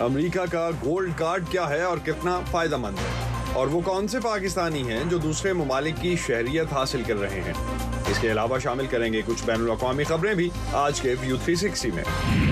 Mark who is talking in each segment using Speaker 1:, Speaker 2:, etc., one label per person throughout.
Speaker 1: امریکہ کا گولڈ کارڈ کیا ہے اور کتنا فائدہ مند ہے، اور وہ کون سے پاکستانی ہیں جو دوسرے ممالک کی شہریت حاصل کر رہے ہیں۔ اس کے علاوہ شامل کریں گے کچھ بین الاقوامی خبریں بھی آج کے ویو 360 میں۔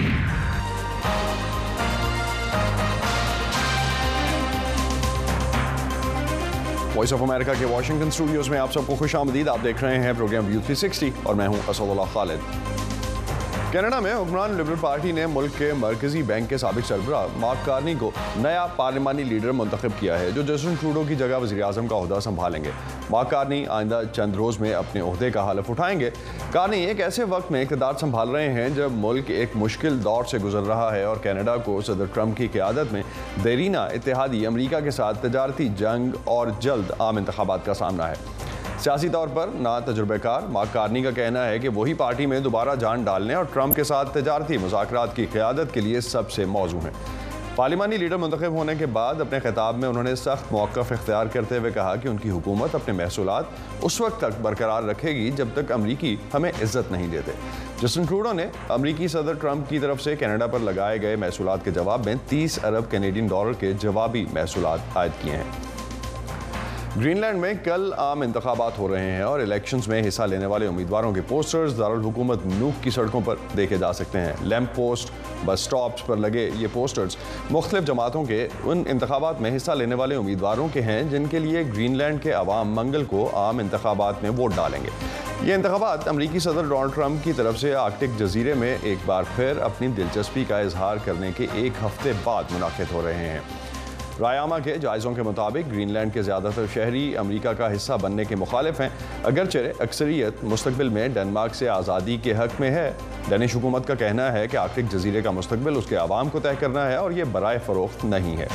Speaker 1: وائس آف امریکہ کے واشنگٹن اسٹوڈیوز میں آپ سب کو خوش آمدید۔ آپ دیکھ رہے ہیں پروگرام ویو 360 اور میں ہوں اسد اللہ خالد۔ کینیڈا میں حکمران لبرل پارٹی نے ملک کے مرکزی بینک کے سابق سربراہ مارک کارنی کو نیا پارلیمانی لیڈر منتخب کیا ہے، جو جسٹن ٹروڈو کی جگہ وزیر اعظم کا عہدہ سنبھالیں گے۔ مارک کارنی آئندہ چند روز میں اپنے عہدے کا حلف اٹھائیں گے۔ کارنی ایک ایسے وقت میں اقتدار سنبھال رہے ہیں جب ملک ایک مشکل دور سے گزر رہا ہے اور کینیڈا کو صدر ٹرمپ کی قیادت میں دیرینہ اتحادی امریکہ کے ساتھ تجارتی جنگ اور جلد عام انتخابات کا سامنا ہے۔ سیاسی طور پر نا تجربہ کار مارک کارنی کا کہنا ہے کہ وہی پارٹی میں دوبارہ جان ڈالنے اور ٹرمپ کے ساتھ تجارتی مذاکرات کی قیادت کے لیے سب سے موزوں ہیں۔ پارلیمانی لیڈر منتخب ہونے کے بعد اپنے خطاب میں انہوں نے سخت موقف اختیار کرتے ہوئے کہا کہ ان کی حکومت اپنے محصولات اس وقت تک برقرار رکھے گی جب تک امریکی ہمیں عزت نہیں دیتے۔ جسٹن ٹروڈو نے امریکی صدر ٹرمپ کی طرف سے کینیڈا پر لگائے گئے محصولات کے جواب میں 30 ارب کینیڈین ڈالر کے جوابی محصولات عائد کیے ہیں۔ گرین لینڈ میں کل عام انتخابات ہو رہے ہیں اور الیکشنز میں حصہ لینے والے امیدواروں کے پوسٹرز دارالحکومت نوک کی سڑکوں پر دیکھے جا سکتے ہیں۔ لیمپ پوسٹ، بس سٹاپس پر لگے یہ پوسٹرز مختلف جماعتوں کے ان انتخابات میں حصہ لینے والے امیدواروں کے ہیں جن کے لیے گرین لینڈ کے عوام منگل کو عام انتخابات میں ووٹ ڈالیں گے۔ یہ انتخابات امریکی صدر ڈونلڈ ٹرمپ کی طرف سے آرکٹک جزیرے میں ایک بار پھر اپنی دلچسپی کا اظہار کرنے کے ایک ہفتے بعد منعقد ہو رہے ہیں۔ رائے عامہ کے جائزوں کے مطابق گرین لینڈ کے زیادہ تر شہری امریکہ کا حصہ بننے کے مخالف ہیں، اگرچہ اکثریت مستقبل میں ڈنمارک سے آزادی کے حق میں ہے۔ ڈینش حکومت کا کہنا ہے کہ آرکٹک جزیرے کا مستقبل اس کے عوام کو طے کرنا ہے اور یہ برائے فروخت نہیں ہے۔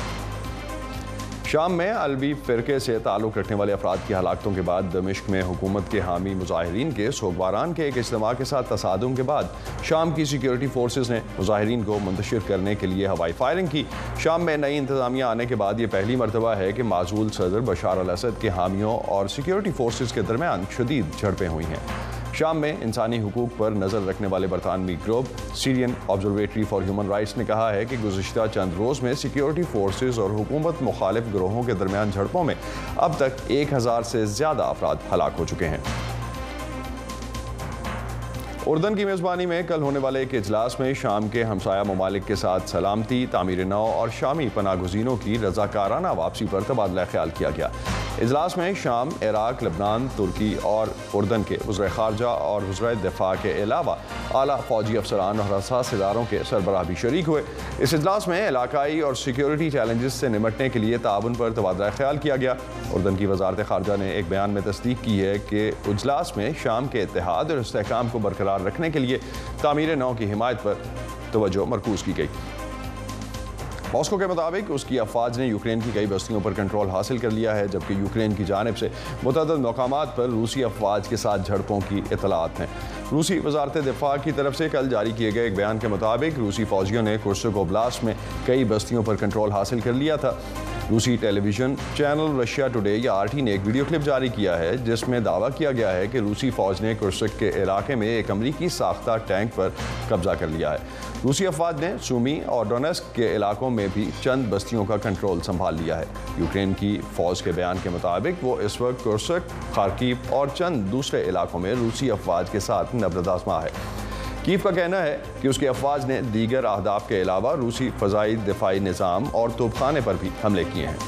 Speaker 1: شام میں علوی فرقے سے تعلق رکھنے والے افراد کی ہلاکتوں کے بعد دمشق میں حکومت کے حامی مظاہرین کے سوگواران کے ایک اجتماع کے ساتھ تصادم کے بعد شام کی سیکیورٹی فورسز نے مظاہرین کو منتشر کرنے کے لیے ہوائی فائرنگ کی۔ شام میں نئی انتظامیہ آنے کے بعد یہ پہلی مرتبہ ہے کہ معزول صدر بشار الاسد کے حامیوں اور سیکیورٹی فورسز کے درمیان شدید جھڑپیں ہوئی ہیں۔ شام میں انسانی حقوق پر نظر رکھنے والے برطانوی گروپ سیرین آبزرویٹری فار ہیومن رائٹس نے کہا ہے کہ گزشتہ چند روز میں سیکیورٹی فورسز اور حکومت مخالف گروہوں کے درمیان جھڑپوں میں اب تک 1000 سے زیادہ افراد ہلاک ہو چکے ہیں۔ اردن کی میزبانی میں کل ہونے والے ایک اجلاس میں شام کے ہمسایہ ممالک کے ساتھ سلامتی، تعمیر نو اور شامی پناہ گزینوں کی رضاکارانہ واپسی پر تبادلہ خیال کیا گیا۔ اجلاس میں شام، عراق، لبنان، ترکی اور اردن کے وزرائے خارجہ اور وزرائے دفاع کے علاوہ اعلیٰ فوجی افسران اور حساس اداروں کے سربراہ بھی شریک ہوئے۔ اس اجلاس میں علاقائی اور سیکیورٹی چیلنجز سے نمٹنے کے لیے تعاون پر تبادلہ خیال کیا گیا۔ اردن کی وزارت خارجہ نے ایک بیان میں تصدیق کی ہے کہ اجلاس میں شام کے اتحاد اور استحکام کو برقرار رکھنے کے لیے تعمیر نو کی حمایت پر توجہ مرکوز کی گئی۔ ماسکو کے مطابق اس کی افواج نے یوکرین کی کئی بستیوں پر کنٹرول حاصل کر لیا ہے، جبکہ یوکرین کی جانب سے متعدد مقامات پر روسی افواج کے ساتھ جھڑپوں کی اطلاعات ہیں۔ روسی وزارت دفاع کی طرف سے کل جاری کیے گئے ایک بیان کے مطابق روسی فوجیوں نے کرسک اوبلاست میں کئی بستیوں پر کنٹرول حاصل کر لیا تھا۔ روسی ٹیلی ویژن چینل رشیا ٹوڈے یا RT نے ایک ویڈیو کلپ جاری کیا ہے جس میں دعویٰ کیا گیا ہے کہ روسی فوج نے کرسک کے علاقے میں ایک امریکی ساختہ ٹینک پر قبضہ کر لیا ہے۔ روسی افواج نے سومی اور ڈونیسک کے علاقوں میں بھی چند بستیوں کا کنٹرول سنبھال لیا ہے۔ یوکرین کی فوج کے بیان کے مطابق وہ اس وقت کرسک، خارکیو اور چند دوسرے علاقوں میں روسی افواج کے ساتھ نبرد آزما ہے۔ کیف کا کہنا ہے کہ اس کی افواج نے دیگر اہداف کے علاوہ روسی فضائی دفاعی نظام اور توپخانے پر بھی حملے کیے ہیں۔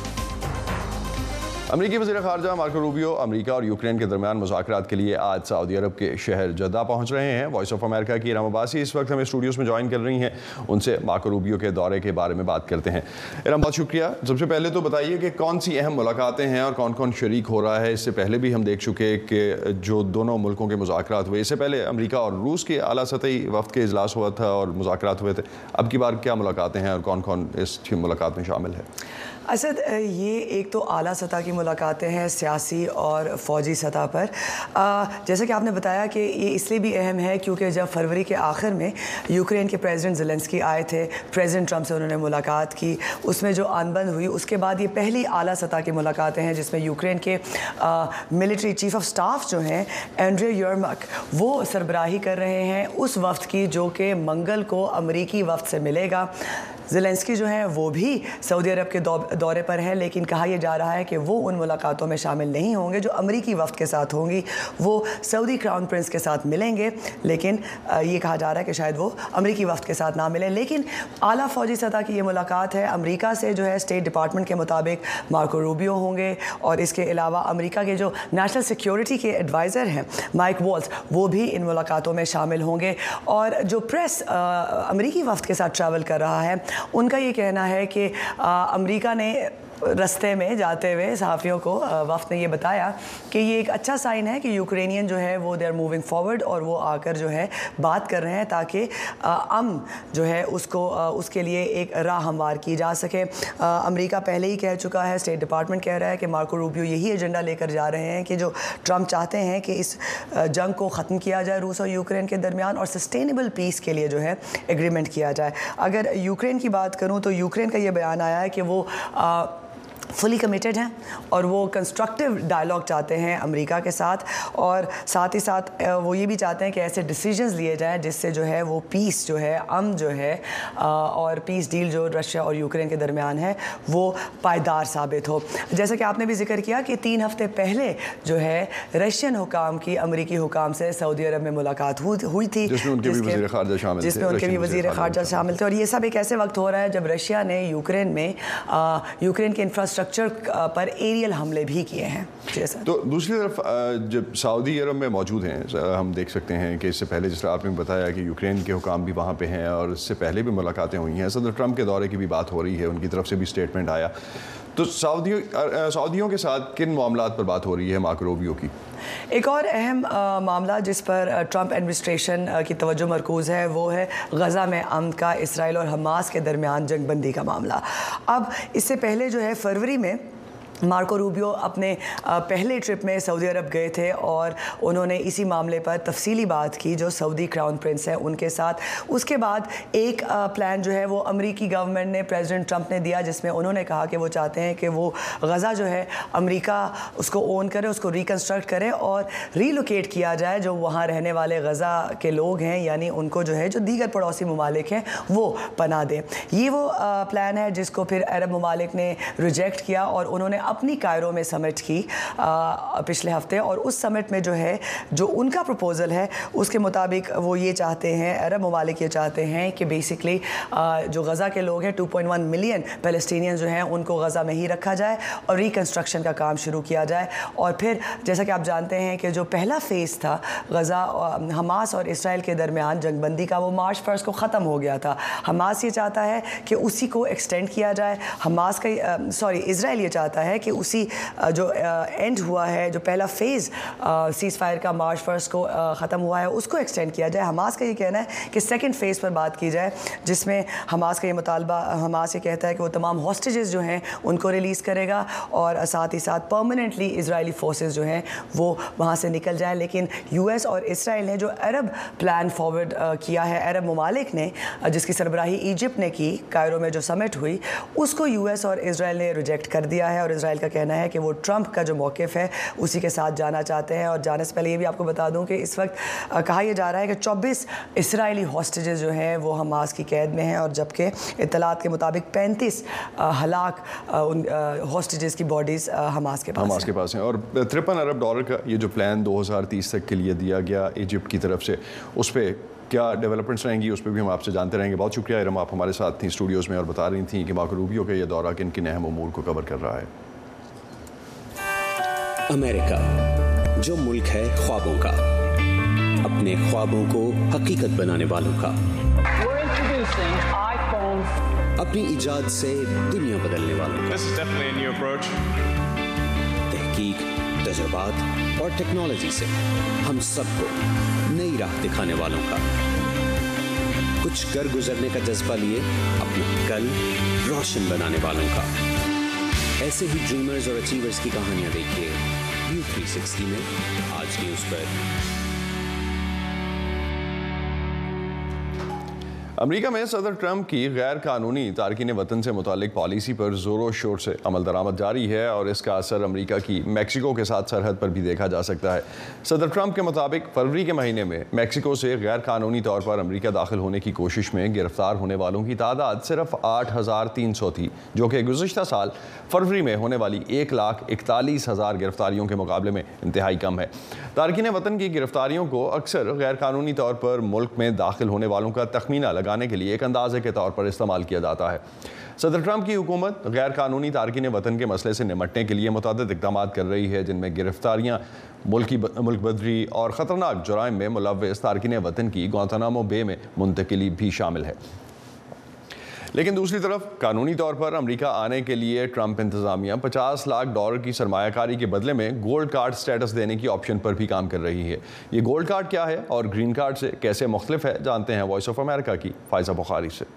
Speaker 1: امریکی وزیر خارجہ مارکو روبیو امریکہ اور یوکرین کے درمیان مذاکرات کے لیے آج سعودی عرب کے شہر جدہ پہنچ رہے ہیں۔ وائس آف امریکہ کی ارم عباسی اس وقت ہمیں اسٹوڈیوز میں جوائن کر رہی ہیں، ان سے مارکو روبیو کے دورے کے بارے میں بات کرتے ہیں۔ ارم، بہت شکریہ۔ سب سے پہلے تو بتائیے کہ کون سی اہم ملاقاتیں ہیں اور کون کون شریک ہو رہا ہے؟ اس سے پہلے بھی ہم دیکھ چکے کہ جو دونوں ملکوں کے مذاکرات ہوئے، اس سے پہلے امریکہ اور روس کے اعلیٰ سطحی وفد کے اجلاس ہوا تھا اور مذاکرات ہوئے تھے۔ اب کی بار کیا ملاقاتیں ہیں اور کون کون اس ملاقات میں شامل ہے؟
Speaker 2: اسد، یہ ایک تو اعلیٰ سطح کی ملاقاتیں ہیں سیاسی اور فوجی سطح پر۔ جیسا کہ آپ نے بتایا کہ یہ اس لیے بھی اہم ہے کیونکہ جب فروری کے آخر میں یوکرین کے پریزیڈنٹ زیلنسکی آئے تھے، پریزیڈنٹ ٹرمپ سے انہوں نے ملاقات کی، اس میں جو آن بند ہوئی، اس کے بعد یہ پہلی اعلیٰ سطح کی ملاقاتیں ہیں جس میں یوکرین کے ملٹری چیف آف سٹاف جو ہیں اینڈری یرمک، وہ سربراہی کر رہے ہیں اس وفد کی جو کہ منگل کو امریکی وفد سے ملے گا۔ ज़ेलेंस्की जो हैं वो भी सऊदी अरब के दौरे पर हैं, लेकिन कहा यह जा रहा है कि वो उन मुलाकातों में शामिल नहीं होंगे जो अमरीकी वफ़द के साथ होंगी। वो सऊदी क्राउन प्रिंस के साथ मिलेंगे, लेकिन ये कहा जा रहा है कि शायद वो अमरीकी वफ़द के साथ ना मिलें। लेकिन आला फ़ौजी सतह की ये मुलाकात है। अमरीका से जो है स्टेट डिपार्टमेंट के मुताबिक मार्को रूबियो होंगे, और इसके अलावा अमरीका के जो नेशनल सिक्योरिटी के एडवाइज़र हैं माइक वॉल्स, वो भी इन मुलाकातों में शामिल होंगे। और जो प्रेस अमरीकी वफ़द के साथ ट्रैवल कर रहा है, उनका ये कहना है कि अमरीका ने रस्ते में जाते हुए सहाफ़ियों को वफ़द ने ये बताया कि ये एक अच्छा साइन है कि यूक्रेनियन जो है वो दे आर मूविंग फॉरवर्ड, और वो आकर जो है बात कर रहे हैं ताकि अमन जो है उसके लिए एक राह हमवार की जा सके। अमेरिका पहले ही कह चुका है, स्टेट डिपार्टमेंट कह रहा है कि मार्को रूबियो यही एजेंडा लेकर जा रहे हैं कि जो ट्रंप चाहते हैं कि इस जंग को ख़त्म किया जाए रूस और यूक्रेन के दरमियान, और सस्टेनेबल पीस के लिए जो है एग्रीमेंट किया जाए। अगर यूक्रेन की बात करूँ तो यूक्रेन का ये बयान आया है कि वो फुली कमिटेड हैं और वो कंस्ट्रक्टिव डायलॉग चाहते हैं अमेरिका के साथ, और साथ ही साथ वो ये भी चाहते हैं कि ऐसे डिसीजंस लिए जाएं जिससे जो है वो पीस जो है, अमन जो है, और पीस डील जो रशिया और यूक्रेन के दरमियान है वो पायदार साबित हो। जैसा कि आपने भी जिक्र किया कि 3 हफ्ते पहले जो है रशियन हुकाम की अमरीकी हुकाम से सऊदी अरब में मुलाकात हुई थी, जिसमें उनके भी वज़ीर ख़ारजा शामिल थे। और ये सब एक ऐसे वक्त हो रहा है जब रशिया ने यूक्रेन के इंफ्रास्ट्रक्चर पर एरियल हमले भी किए हैं।
Speaker 1: तो दूसरी तरफ जब सऊदी अरब में मौजूद हैं, हम देख सकते हैं कि इससे पहले जिस तरह आपने बताया कि यूक्रेन के हुकाम भी वहाँ पे हैं, और इससे पहले भी मुलाकातें हुई हैं, सदर ट्रंप के दौरे की भी बात हो रही है, उनकी तरफ से भी स्टेटमेंट आया। तो सऊदियों के साथ किन मामलात पर बात हो रही है मार्को रूबियो की?
Speaker 2: एक और अहम मामला जिस पर ट्रंप एडमिनिस्ट्रेशन की तवज्जो मरकूज़ है वो है गज़ा में अमन का इसराइल और हमास के दरमियान जंगबंदी का मामला। अब इससे पहले जो है फरवरी में मार्को रूबियो अपने पहले ट्रिप में सऊदी अरब गए थे, और उन्होंने इसी मामले पर तफसीली बात की जो सऊदी क्राउन प्रिंस हैं उनके साथ। उसके बाद एक प्लान जो है वो अमेरिकी गवर्नमेंट ने, प्रेसिडेंट ट्रंप ने दिया, जिसमें उन्होंने कहा कि वो चाहते हैं कि वो गज़ा जो है अमेरिका उसको ओन करे, उसको रिकन्स्ट्रक्ट करे और रीलोकेट किया जाए। जो वहाँ रहने वाले गज़ा के लोग हैं, यानी उनको जो है जो दीगर पड़ोसी ममालिक हैं वो पनाह दें। ये वो प्लान है जिसको फिर अरब ममालिक ने रिजेक्ट किया, और उन्होंने अपनी कायरो में समिट की पिछले हफ्ते, और उस समिट में जो है जो उनका प्रपोज़ल है उसके मुताबिक वो ये चाहते हैं, अरब ममालिक ये चाहते हैं कि बेसिकली जो गज़ा के लोग हैं 2.1 मिलियन पैलेस्टीनियंस जो हैं उनको गज़ा में ही रखा जाए और रिकन्स्ट्रक्शन का काम शुरू किया जाए। और फिर जैसा कि आप जानते हैं कि जो पहला फ़ेज़ था गज़ा हमास और इसराइल के दरमियान जंगबंदी का, वो मार्च 1 को ख़त्म हो गया था। हमास ये चाहता है कि उसी को एक्सटेंड किया जाए, इसराइल ये चाहता है कि उसी जो एंड हुआ है, जो पहला फेज़ सीज़ फायर का मार्च 1 को ख़त्म हुआ है, उसको एक्सटेंड किया जाए। हमास का ये कहना है कि सेकंड फेज़ पर बात की जाए, जिसमें हमास का ये मुतालबा, हमास ये कहता है कि वो तमाम हॉस्टेजेस जो हैं उनको रिलीज़ करेगा, और साथ ही साथ परमानेंटली इजरायली फोर्सेस जो हैं वो वहाँ से निकल जाए। लेकिन यूएस और इसराइल ने जो अरब प्लान फॉरवर्ड किया है, अरब ममालिक ने, जिसकी सरबराही इजिप्ट ने की, कायरो में जो समिट हुई, उसको यूएस और इसराइल ने रिजेक्ट कर दिया है। और इसराइल का कहना है कि वो ट्रंप का जो मौक़िफ़ है उसी के साथ जाना चाहते हैं। और जाने से पहले ये भी आपको बता दूं कि इस वक्त कहा यह जा रहा है कि 24 इसराइली हॉस्टेजेस जो हैं वो हमास की कैद में हैं, और जबकि इत्तलात के मुताबिक 35 हलाक हॉस्टेजेस की बॉडीज़ हमास के पास
Speaker 1: हैं। और $53 अरब का ये जो प्लान 2030 तक के लिए दिया गया इजिप्ट की तरफ से, उस पर क्या डेवलपमेंट्स रहेंगी, उस पर भी हम आपसे जानते रहेंगे। बहुत शुक्रिया इरम, आप हमारे साथ थी स्टूडियोज़ में और बता रही थी कि मार्को रूबियो का ये दौरा किन किन अहम उमूर को कवर कर रहा है।
Speaker 3: अमेरिका, जो मुल्क है ख्वाबों का, अपने ख्वाबों को हकीकत बनाने वालों का, अपनी इजाद से दुनिया बदलने वालों का, तहकीक, तजुर्बात और टेक्नोलॉजी से हम सबको नई राह दिखाने वालों का, कुछ कर गुजरने का जज्बा लिए अपना कल रोशन बनाने वालों का। ऐसे ही ड्रीमर्स और अचीवर्स की कहानियां देखिए व्यू 360 में आज न्यूज़ पर।
Speaker 1: امریکہ میں صدر ٹرمپ کی غیر قانونی تارکین وطن سے متعلق پالیسی پر زور و شور سے عمل درآمد جاری ہے اور اس کا اثر امریکہ کی میکسیکو کے ساتھ سرحد پر بھی دیکھا جا سکتا ہے۔ صدر ٹرمپ کے مطابق فروری کے مہینے میں میکسیکو سے غیر قانونی طور پر امریکہ داخل ہونے کی کوشش میں گرفتار ہونے والوں کی تعداد صرف 8,300 تھی، جو کہ گزشتہ سال فروری میں ہونے والی 1,41,000 گرفتاریوں کے مقابلے میں انتہائی کم ہے۔ تارکین وطن کی گرفتاریوں کو اکثر غیر قانونی طور پر ملک میں داخل ہونے والوں کا تخمینہ لگانے کے لیے ایک اندازے کے طور پر استعمال کیا جاتا ہے۔ صدر ٹرمپ کی حکومت غیر قانونی تارکین وطن کے مسئلے سے نمٹنے کے لیے متعدد اقدامات کر رہی ہے، جن میں گرفتاریاں، ملک بدری اور خطرناک جرائم میں ملوث تارکین وطن کی گوانتانامو بے میں منتقلی بھی شامل ہے۔ لیکن دوسری طرف قانونی طور پر امریکہ آنے کے لیے ٹرمپ انتظامیہ $50 لاکھ کی سرمایہ کاری کے بدلے میں گولڈ کارڈ سٹیٹس دینے کی آپشن پر بھی کام کر رہی ہے۔ یہ گولڈ کارڈ کیا ہے اور گرین کارڈ سے کیسے مختلف ہے، جانتے ہیں وائس آف امریکہ کی فائزہ بخاری سے۔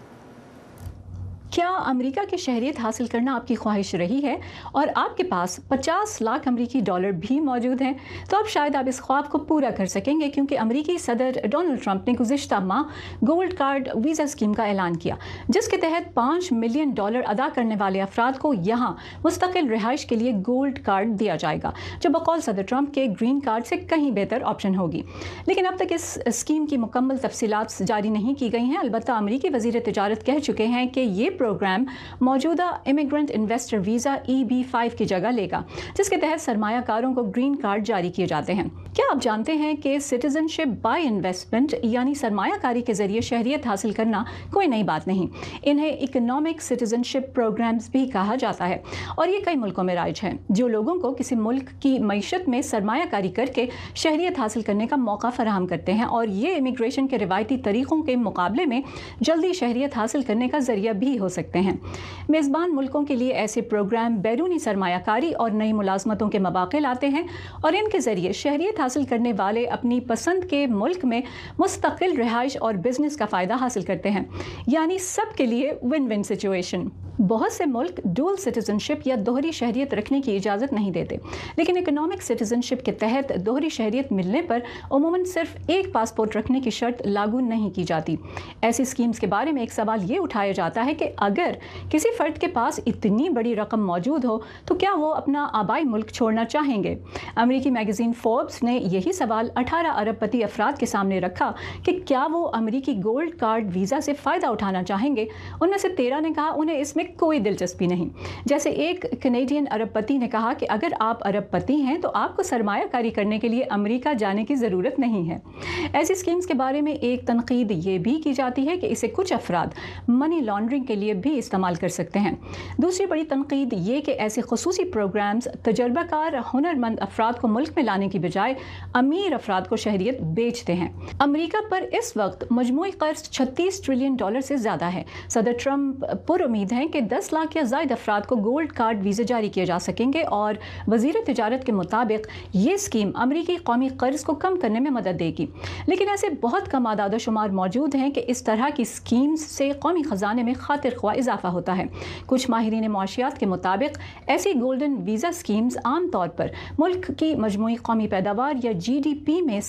Speaker 4: کیا امریکہ کی شہریت حاصل کرنا آپ کی خواہش رہی ہے اور آپ کے پاس $50 لاکھ امریکی ڈالر بھی موجود ہیں؟ تو اب شاید آپ اس خواب کو پورا کر سکیں گے، کیونکہ امریکی صدر ڈونلڈ ٹرمپ نے گزشتہ ماہ گولڈ کارڈ ویزا اسکیم کا اعلان کیا، جس کے تحت $5 ملین ادا کرنے والے افراد کو یہاں مستقل رہائش کے لیے گولڈ کارڈ دیا جائے گا، جو بقول صدر ٹرمپ کے گرین کارڈ سے کہیں بہتر آپشن ہوگی۔ لیکن اب تک اس اسکیم کی مکمل تفصیلات جاری نہیں کی گئی ہیں۔ البتہ امریکی وزیر تجارت کہہ چکے ہیں کہ یہ پروگرام موجودہ امیگرنٹ انویسٹر ویزا EB-5 کی جگہ لے گا، جس کے تحت سرمایہ کاروں کو گرین کارڈ جاری کیے جاتے ہیں۔ کیا آپ جانتے ہیں کہ سٹیزن شپ بائی انویسٹمنٹ یعنی سرمایہ کاری کے ذریعے شہریت حاصل کرنا کوئی نئی بات نہیں۔ انہیں اکنامک سٹیزن شپ پروگرامز بھی کہا جاتا ہے اور یہ کئی ملکوں میں رائج ہیں، جو لوگوں کو کسی ملک کی معیشت میں سرمایہ کاری کر کے شہریت حاصل کرنے کا موقع فراہم کرتے ہیں، اور یہ امیگریشن کے روایتی طریقوں کے مقابلے میں جلدی شہریت حاصل کرنے کا ذریعہ بھی ہو سکتے ہیں۔ میزبان ملکوں کے لیے ایسے پروگرام بیرونی سرمایہ کاری اور نئی ملازمتوں کے مواقع لاتے ہیں، اور ان کے ذریعے شہریت حاصل کرنے والے اپنی پسند کے ملک میں مستقل رہائش اور بزنس کا فائدہ حاصل کرتے ہیں، یعنی سب کے لیے ون ون سچویشن۔ بہت سے ملک ڈول سٹیزن شپ یا دوہری شہریت رکھنے کی اجازت نہیں دیتے، لیکن اکنامک سٹیزن شپ کے تحت دوہری شہریت ملنے پر عموماً صرف ایک پاسپورٹ رکھنے کی شرط لاگو نہیں کی جاتی۔ ایسی اسکیمز کے بارے میں ایک سوال یہ اٹھایا جاتا ہے کہ اگر کسی فرد کے پاس اتنی بڑی رقم موجود ہو تو کیا وہ اپنا آبائی ملک چھوڑنا چاہیں گے؟ امریکی میگزین فوربس نے یہی سوال 18 ارب پتی افراد کے سامنے رکھا کہ کیا وہ امریکی گولڈ کارڈ ویزا سے فائدہ اٹھانا چاہیں گے۔ ان میں سے 13 نے کہا انہیں اس میں کوئی دلچسپی نہیں۔ جیسے ایک کینیڈین ارب پتی نے کہا کہ اگر آپ ارب پتی ہیں تو آپ کو سرمایہ کاری کرنے کے لیے امریکہ جانے کی ضرورت نہیں ہے۔ ایسی اسکیمز کے بارے میں ایک تنقید یہ بھی کی جاتی ہے کہ اسے کچھ افراد منی لانڈرنگ کے لیے بھی استعمال کر سکتے ہیں۔ دوسری بڑی تنقید یہ کہ ایسے خصوصی پروگرامز تجربہ کار ہنرمند افراد کو ملک میں لانے کی بجائے امیر افراد کو شہریت بیچتے ہیں۔ امریکہ پر اس وقت مجموعی قرض $36 ٹریلین سے زیادہ ہے۔ صدر ٹرمپ پر امید ہیں کہ 10 لاکھ یا زائد افراد کو گولڈ کارڈ ویزے جاری کیے جا سکیں گے، اور وزیر تجارت کے مطابق یہ اسکیم امریکی قومی قرض کو کم کرنے میں مدد دے گی۔ لیکن ایسے بہت کم اعداد و شمار موجود ہیں کہ اس طرح کی اسکیمز سے قومی خزانے میں خاطر خواہ اضافہ ہوتا ہے۔ کچھ ماہرین معاشیات کے مطابق ایسی گولڈن ویزا اسکیمز عام طور پر ملک کی مجموعی قومی پیداوار یا GDP میں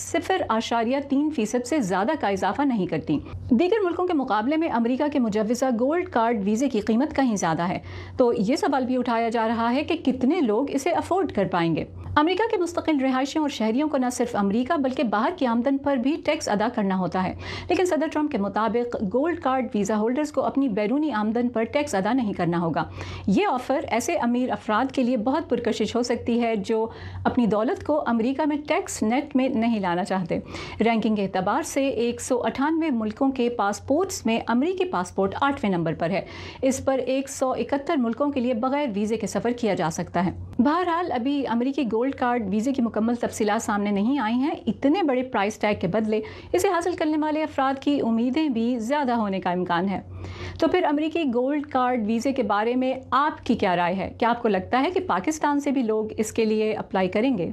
Speaker 4: 0.3% سے زیادہ کا اضافہ نہیں کرتی۔ دیگر ملکوں کے مقابلے میں امریکہ کے مجوزہ گولڈ کارڈ ویزے کی قیمت کہیں زیادہ ہے، تو یہ سوال بھی اٹھایا جا رہا ہے کہ کتنے لوگ اسے افورڈ کر پائیں گے۔ امریکہ کے مستقل رہائشیوں اور شہریوں کو نہ صرف امریکہ بلکہ باہر کی آمدن پر بھی ٹیکس ادا کرنا ہوتا ہے، لیکن صدر ٹرمپ کے مطابق گولڈ کارڈ ویزا ہولڈرز کو اپنی بیرونی آمدن پر ٹیکس ادا نہیں کرنا ہوگا۔ یہ آفر ایسے امیر افراد کے لیے بہت پرکشش ہو سکتی ہے جو اپنی دولت کو امریکہ میں ٹیکس نیٹ میں نہیں لانا چاہتے۔ رینکنگ کے اعتبار سے 198 ملکوں کے پاسپورٹس میں امریکی پاسپورٹ 8ویں نمبر پر ہے۔ اس پر 171 ملکوں کے لیے بغیر ویزے کے سفر کیا جا سکتا ہے۔ بہرحال ابھی امریکی گولڈ کارڈ ویزے کی مکمل تفصیلات سامنے نہیں آئی ہیں۔ اتنے بڑے پرائس ٹیگ کے بدلے اسے حاصل کرنے والے افراد کی امیدیں بھی زیادہ ہونے کا امکان ہے۔ تو پھر امریکی گولڈ کارڈ ویزے کے بارے میں آپ کی کیا رائے ہے؟ کیا آپ کو لگتا ہے کہ پاکستان سے بھی لوگ اس کے لیے اپلائی کریں گے؟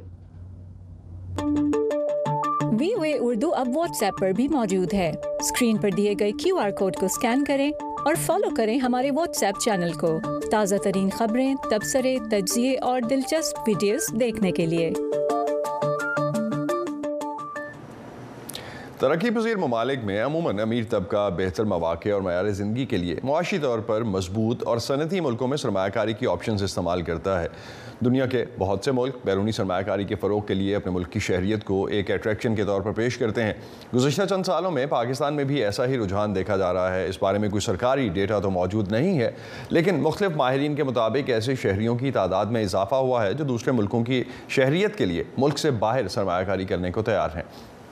Speaker 4: VOA اردو اب واٹس ایپ پر بھی موجود ہے۔ اسکرین پر دیے گئے QR کوڈ کو اسکین کریں اور فالو کریں ہمارے واٹس ایپ چینل کو تازہ ترین خبریں، تبصرے، تجزیے اور دلچسپ ویڈیوز دیکھنے کے لیے۔
Speaker 1: तरक्की पजीर ममालिक में अमूमन अमीर तबका बेहतर मौक़े और मयार ज़िंदगी के लिए मुआशी तौर पर मजबूत और सनती मुल्कों में सरमायाकारी की ऑप्शंस इस्तेमाल करता है। दुनिया के बहुत से मुल्क बैरूनी सरमायाकारी के फ़रोग के लिए अपने मुल्क की शहरियत को एक अट्रैक्शन के तौर पर पेश करते हैं। गुज़िश्ता चंद सालों में पाकिस्तान में भी ऐसा ही रुझान देखा जा रहा है। इस बारे में कोई सरकारी डेटा तो मौजूद नहीं है, लेकिन मुख्तलिफ माहिरीन के मुताबिक ऐसे शहरियों की तादाद में इजाफा हुआ है जो दूसरे मुल्कों की शहरियत के लिए मुल्क से बाहर सरमायाकारी करने को तैयार हैं।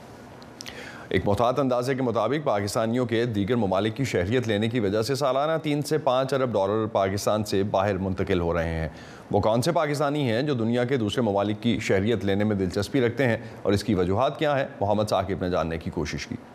Speaker 1: एक मुहतात अंदाजे के मुताबिक पाकिस्तानियों के दीगर ममालिक की शहरियत लेने की वजह से सालाना 3 से 5 अरब डॉलर पाकिस्तान से बाहर मुंतकिल हो रहे हैं। वो कौन से पाकिस्तानी हैं जो दुनिया के दूसरे ममालिक की शहरियत लेने में दिलचस्पी रखते हैं और इसकी वजूहात क्या हैं, मोहम्मद साकिब ने जानने की कोशिश की।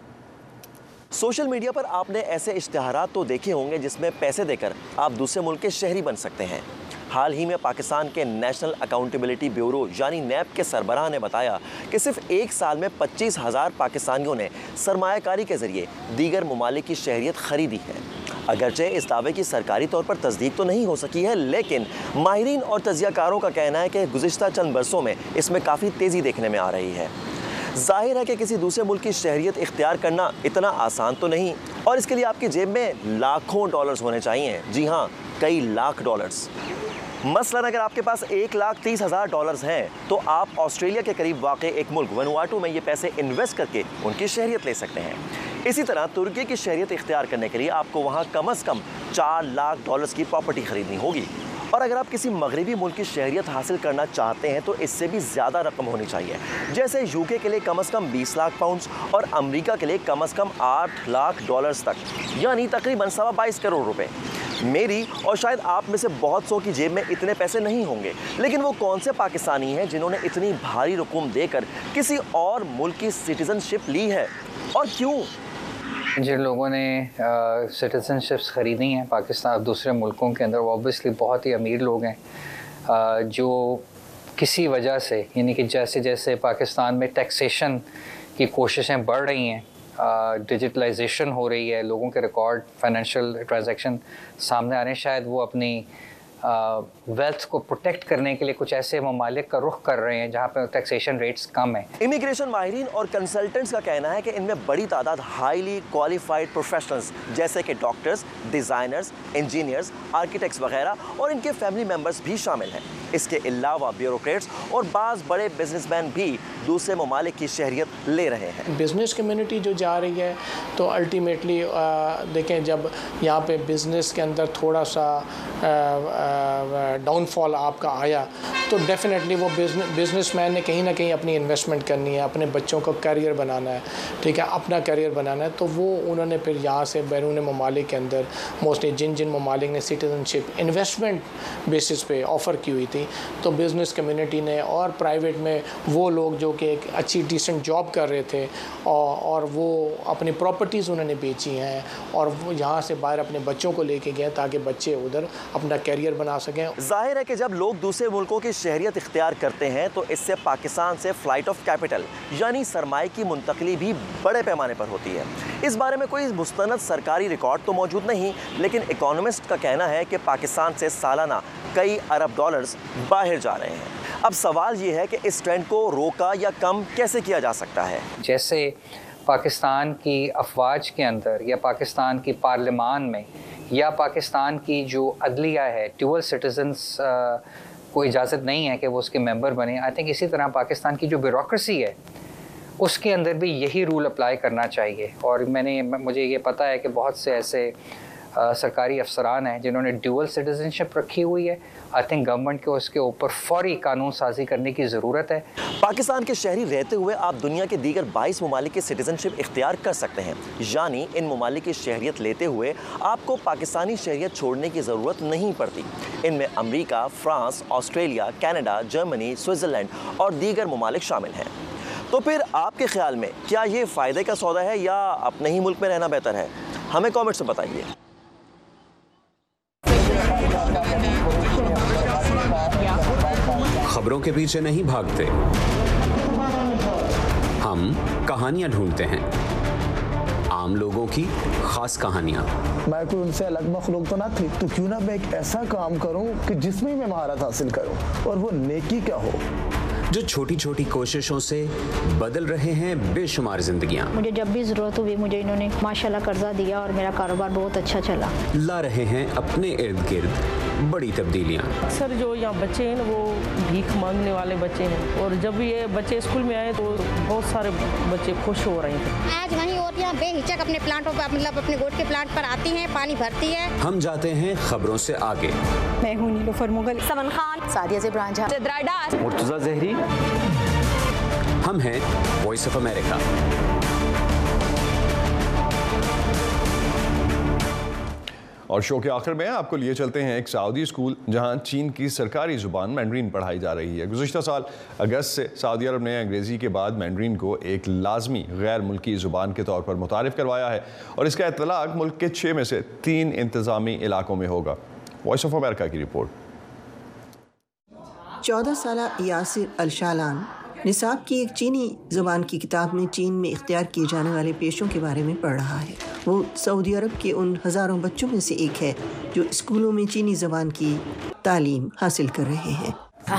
Speaker 5: सोशल मीडिया पर आपने ऐसे इश्तिहारात तो देखे होंगे जिसमें पैसे देकर आप दूसरे मुल्क के शहरी बन सकते हैं। हाल ही में पाकिस्तान के नेशनल अकाउंटेबिलिटी ब्यूरो यानी नैब के सरबराह ने बताया कि सिर्फ एक साल में 25,000 पाकिस्तानियों ने सरमायाकारी के ज़रिए दीगर ममालिक की शहरियत ख़रीदी है। अगरचे इस दावे की सरकारी तौर पर तस्दीक तो नहीं हो सकी है, लेकिन माहिरीन और तजियाकारों का कहना है कि गुज़िश्ता चंद बरसों में इसमें काफ़ी तेज़ी देखने में आ रही है। जाहिर है कि किसी दूसरे मुल्क की शहरियत इख्तियार करना इतना आसान तो नहीं, और इसके लिए आपकी जेब में लाखों डॉलर्स होने चाहिए। जी हाँ, कई लाख डॉलर्स। मसलन अगर आपके पास 1,30,000 डॉलर्स हैं तो आप ऑस्ट्रेलिया के करीब वाक़ एक मुल्क वनुआटू में ये पैसे इन्वेस्ट करके उनकी शहरियत ले सकते हैं। इसी तरह तुर्की की शहरियत इख्तियार करने के लिए आपको वहाँ कम अज़ कम 4 लाख डॉलर्स की प्रॉपर्टी ख़रीदनी होगी, और अगर आप किसी मगरबी मुल्क की शहरियत हासिल करना चाहते हैं तो इससे भी ज़्यादा रकम होनी चाहिए। जैसे यूके के लिए कम अज़ कम 20 लाख पाउंड्स और अमेरिका के लिए कम अज़ कम 8 लाख डॉलर्स तक, यानी तकरीबन 22 करोड़ रुपए। मेरी और शायद आप में से बहुत सौ की जेब में इतने पैसे नहीं होंगे, लेकिन वो कौन से पाकिस्तानी हैं जिन्होंने इतनी भारी रकम देकर किसी और मुल्क की सिटीज़नशिप ली है, और क्यों?
Speaker 6: जिन लोगों ने सिटीज़नशिप्स ख़रीदी हैं पाकिस्तान दूसरे मुल्कों के अंदर, वो ऑब्वियसली बहुत ही अमीर लोग हैं जो किसी वजह से, यानी कि जैसे जैसे पाकिस्तान में टैक्सेशन की कोशिशें बढ़ रही हैं, डिजिटलाइजेशन हो रही है, लोगों के रिकॉर्ड फाइनेंशियल ट्रांजैक्शन सामने आ रहे हैं, शायद वो अपनी वेल्थ को प्रोटेक्ट करने के लिए कुछ ऐसे ममालिक का रुख कर रहे हैं जहाँ पर टैक्सेशन रेट्स कम है।
Speaker 5: इमिग्रेशन माहिरीन और कंसल्टेंट्स का कहना है कि इनमें बड़ी तादाद हाईली क्वालिफाइड प्रोफेशनल्स जैसे कि डॉक्टर्स, डिज़ाइनर्स, इंजीनियर्स, आर्किटेक्ट्स वगैरह और इनके फैमिली मेम्बर्स भी शामिल हैं। इसके अलावा ब्यूरोक्रेट्स और बाज़ बड़े बिजनेसमैन भी दूसरे ममालिक की शहरियत ले रहे हैं।
Speaker 7: बिज़नेस कम्युनिटी जो जा रही है तो अल्टीमेटली देखें, जब यहाँ पे बिज़नेस के अंदर थोड़ा सा डाउनफॉल आपका आया तो डेफिनेटली वो बिजनेसमैन ने कहीं ना कहीं अपनी इन्वेस्टमेंट करनी है, अपने बच्चों को करियर बनाना है, ठीक है, अपना करियर बनाना है, तो वो उन्होंने फिर यहाँ से बैरून ममालिक के अंदर मोस्टली जिन ममालिक ने सिटीजनशिप इन्वेस्टमेंट बेसिस पे ऑफ़र की हुई थी, तो बिज़नेस कम्युनिटी ने और प्राइवेट में वो लोग जो कि एक अच्छी डिसेंट जॉब कर रहे थे और वो अपनी प्रॉपर्टीज़ उन्होंने बेची हैं और वो यहाँ से बाहर अपने बच्चों को लेके गए ताकि बच्चे उधर अपना करियर बना सकें।
Speaker 5: जाहिर है कि जब लोग दूसरे मुल्कों की शहरियत इख्तियार करते हैं तो इससे पाकिस्तान से फ़्लाइट ऑफ कैपिटल यानी सरमाए की मुंतकली भी बड़े पैमाने पर होती है। इस बारे में कोई मुस्तनद सरकारी रिकॉर्ड तो मौजूद नहीं, लेकिन इकोनॉमिस्ट का कहना है कि पाकिस्तान से सालाना कई अरब डॉलर्स बाहर जा रहे हैं। अब सवाल ये है कि इस ट्रेंड को रोका या कम कैसे किया जा सकता है।
Speaker 6: जैसे पाकिस्तान की अफवाज के अंदर या पाकिस्तान की पार्लिमान में या पाकिस्तान की जो अदलिया है, ड्यूअल सिटीजन्स को इजाज़त नहीं है कि वो उसके मेंबर बने। आई थिंक इसी तरह पाकिस्तान की जो ब्यूरोक्रेसी है उसके अंदर भी यही रूल अप्लाई करना चाहिए। और मुझे ये पता है कि बहुत से ऐसे सरकारी अफसरान हैं जिन्होंने ड्यूअल सिटीजनशिप रखी हुई है। आई थिंक गवर्नमेंट को उसके ऊपर फौरी कानून साजी करने की ज़रूरत है।
Speaker 5: पाकिस्तान के शहरी रहते हुए आप दुनिया के दीगर 22 ममालिक की सिटीजनशिप इख्तियार कर सकते हैं, यानी इन ममालिक की शहरियत लेते हुए आपको पाकिस्तानी शहरियत छोड़ने की ज़रूरत नहीं पड़ती। इनमें America, France, Australia, Canada, Germany, Switzerland और दीगर ममालिक शामिल हैं। तो फिर आपके ख्याल में क्या ये फ़ायदे का सौदा है या अपने ही मुल्क में रहना बेहतर है? हमें कॉमेंट्स में बताइए।
Speaker 3: खबरों के पीछे नहीं भागते, हम कहानियां ढूंढते हैं, आम लोगों की खास कहानियां।
Speaker 8: मैं कोई उनसे अलग मखलूक तो ना थी, तो क्यों ना मैं एक ऐसा काम करूं कि जिसमें मैं महारत हासिल करूं और वो नेकी क्या हो।
Speaker 3: जो छोटी छोटी कोशिशों से बदल रहे हैं बेशुमार जिंदगियां।
Speaker 9: मुझे जब भी ज़रूरत हुई मुझे इन्होंने माशाल्लाह कर्जा दिया और मेरा कारोबार बहुत अच्छा चला।
Speaker 3: ला रहे हैं अपने इर्द गिर्द बड़ी तब्दीलियां।
Speaker 10: अक्सर जो यहाँ बच्चे हैं वो भीख मांगने वाले बच्चे हैं, और जब ये बच्चे स्कूल में आए तो बहुत सारे बच्चे खुश हो रहे थे।
Speaker 11: आज वहीं औरतें बेहिचक अपने प्लांटों पर, मतलब अपने गोट के प्लांट पर आती हैं, पानी भरती है।
Speaker 3: हम जाते हैं खबरों से आगे।
Speaker 9: मैं हूँ नीलोफर मुगल,
Speaker 11: समन खान,
Speaker 9: सादिया ज़ेबरान झा,
Speaker 3: मुर्तज़ा ज़हरी। हम हैं वॉइस ऑफ अमेरिका।
Speaker 1: और शो के आखिर में आपको लिए चलते हैं एक सऊदी स्कूल जहां चीन की सरकारी ज़ुबान मैंड्रीन पढ़ाई जा रही है। गुज़िश्ता साल अगस्त से सऊदी अरब ने अंग्रेज़ी के बाद मैंड्रीन को एक लाजमी गैर मुल्की ज़ुबान के तौर पर मुतारिफ़ करवाया है और इसका इत्तलाक़ मुल्क के 6 में से 3 इंतज़ामी इलाकों में होगा। वॉइस ऑफ अमेरिका की रिपोर्ट।
Speaker 12: 14 साला यासिर अल-शालान निसाब की एक चीनी ज़बान की किताब में चीन में इख्तियार किए जाने वाले पेशों के बारे में पढ़ रहा है। वो सऊदी अरब के उन हज़ारों बच्चों में से एक है जो स्कूलों में चीनी ज़बान की तालीम हासिल कर रहे हैं।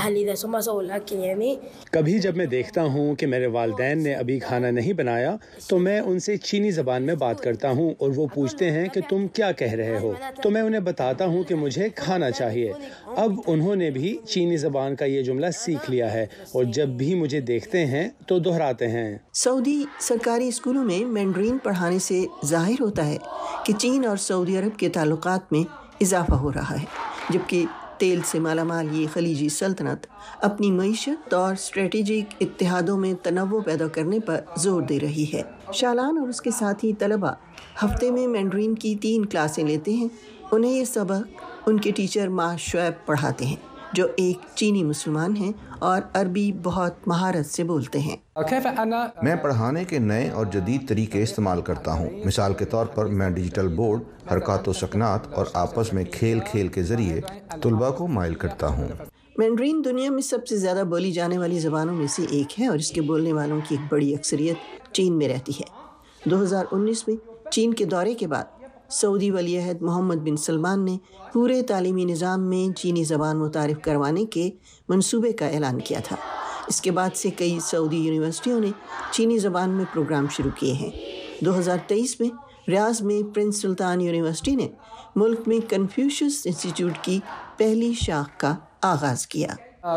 Speaker 13: कभी जब मैं देखता हूँ कि मेरे वालिदैन ने अभी खाना नहीं बनाया तो मैं उनसे चीनी ज़बान में बात करता हूँ और वो पूछते हैं कि तुम क्या कह रहे हो, तो मैं उन्हें बताता हूँ कि मुझे खाना चाहिए। अब उन्होंने भी चीनी ज़बान का ये जुमला सीख लिया है और जब भी मुझे देखते हैं तो दोहराते हैं।
Speaker 12: सऊदी सरकारी स्कूलों में मैंड्रीन पढ़ाने से जाहिर होता है कि चीन और सऊदी अरब के ताल्लुकात में इजाफा हो रहा है, जबकि तेल से मालामाल ये खलीजी सल्तनत अपनी मईशत और स्ट्रेटेजिक इत्तेहादों में तनव्वु पैदा करने पर जोर दे रही है। शालान और उसके साथी तलबा हफ्ते में मैंड्रीन की 3 क्लासें लेते हैं। उन्हें ये सबक उनके टीचर माह शुएब पढ़ाते हैं, जो एक चीनी मुसलमान हैं और अरबी बहुत महारत से बोलते हैं।
Speaker 14: मैं पढ़ाने के नए और जदीद तरीके इस्तेमाल करता हूँ। मिसाल के तौर पर मैं डिजिटल बोर्ड, हरकत व सकनात और आपस में खेल खेल के जरिए तुलबा को माइल करता हूँ।
Speaker 12: मैंड्रीन दुनिया में सबसे ज़्यादा बोली जाने वाली ज़बानों में से एक है और इसके बोलने वालों की एक बड़ी अक्सरियत चीन में रहती है। 2019 में चीन के दौरे के बाद सऊदी वली-अहद मोहम्मद बिन सलमान ने पूरे तालीमी निज़ाम में चीनी ज़बान मुतारिफ़ करवाने के मंसूबे का ऐलान किया था। इसके बाद से कई सऊदी यूनिवर्सिटियों ने चीनी ज़बान में प्रोग्राम शुरू किए हैं। 2023 में रियाज में प्रिंस सुल्तान यूनिवर्सिटी ने मुल्क में कन्फ्यूशियस इंस्टीट्यूट की पहली शाख का आगाज़ किया।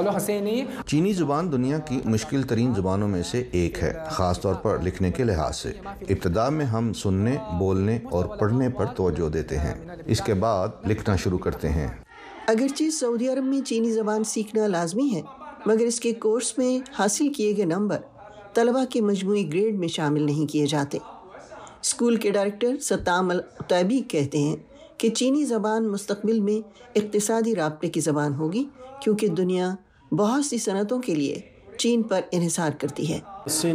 Speaker 14: चीनी ज़ुबान दुनिया की मुश्किल तरीन ज़ुबानों में से एक है, ख़ास तौर पर लिखने के लिहाज से। इब्तिदा में हम सुनने, बोलने और पढ़ने पर तवज्जो देते हैं, इसके बाद लिखना शुरू करते हैं।
Speaker 12: अगरचे सऊदी अरब में चीनी ज़बान सीखना लाजमी है, मगर इसके कोर्स में हासिल किए गए नंबर तलबा के मजमूई ग्रेड में शामिल नहीं किए जाते। स्कूल के डायरेक्टर सत्ताम अल-उतैबी कहते हैं कि चीनी ज़बान मुस्तक़बिल में इक़्तिसादी राब्ते की ज़बान होगी, क्योंकि दुनिया बहुत सी सनतों के लिए चीन पर इन्हिसार करती है।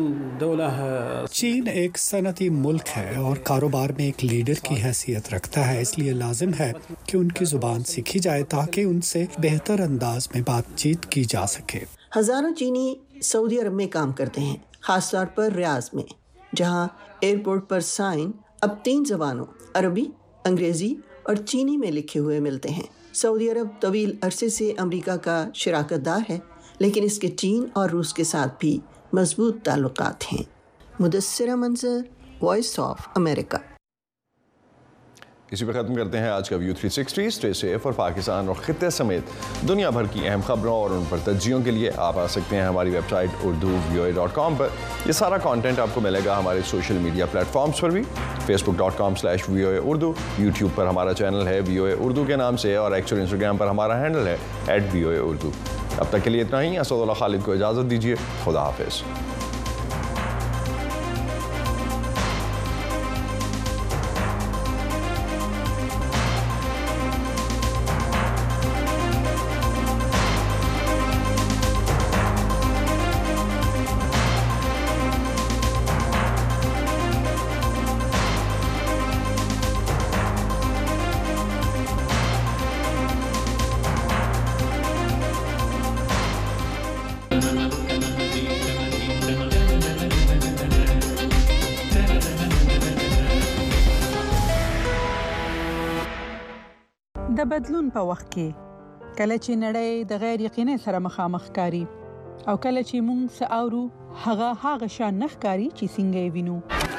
Speaker 15: चीन एक सनती मुल्क है और कारोबार में एक लीडर की हैसियत रखता है, इसलिए लाजिम है कि उनकी ज़ुबान सीखी जाए ताकि उनसे बेहतर अंदाज में बातचीत की जा सके।
Speaker 12: हज़ारों चीनी सऊदी अरब में काम करते हैं, ख़ास तौर पर रियाज में, जहाँ एयरपोर्ट पर साइन अब 3 ज़बानों अरबी, अंग्रेज़ी और चीनी में लिखे हुए मिलते हैं। सऊदी अरब तवील अरसे से अमेरिका का शराकतदार है, लेकिन इसके चीन और रूस के साथ भी मजबूत ताल्लुकात हैं। मुदस्सिरा मंजर, वॉइस ऑफ अमेरिका।
Speaker 1: इसी पे ख़त्म करते हैं आज का व्यू 360। स्टे सेफ और पाकिस्तान और खित्ते समेत दुनिया भर की अहम खबरों और उन पर तज्जियों के लिए आप आ सकते हैं हमारी वेबसाइट urdu.voa.com पर। यह सारा कंटेंट आपको मिलेगा हमारे सोशल मीडिया प्लेटफॉर्म्स पर भी, facebook.com/VOA Urdu, यूट्यूब पर हमारा चैनल है VOA Urdu के नाम से, और एक्स और इंस्टाग्राम पर हमारा हैंडल है @VOA Urdu। अब तक के लिए इतना ही। असदुल्लाह खालिद को इजाज़त दीजिए। खुदा हाफिज़।
Speaker 16: د بدلون په وخت کې کله چې نړۍ د غیر یقیني سره مخامخ کاری او کله چې مونږ څه اورو هغه شان نه ښکاري چې څنګه یې وینو.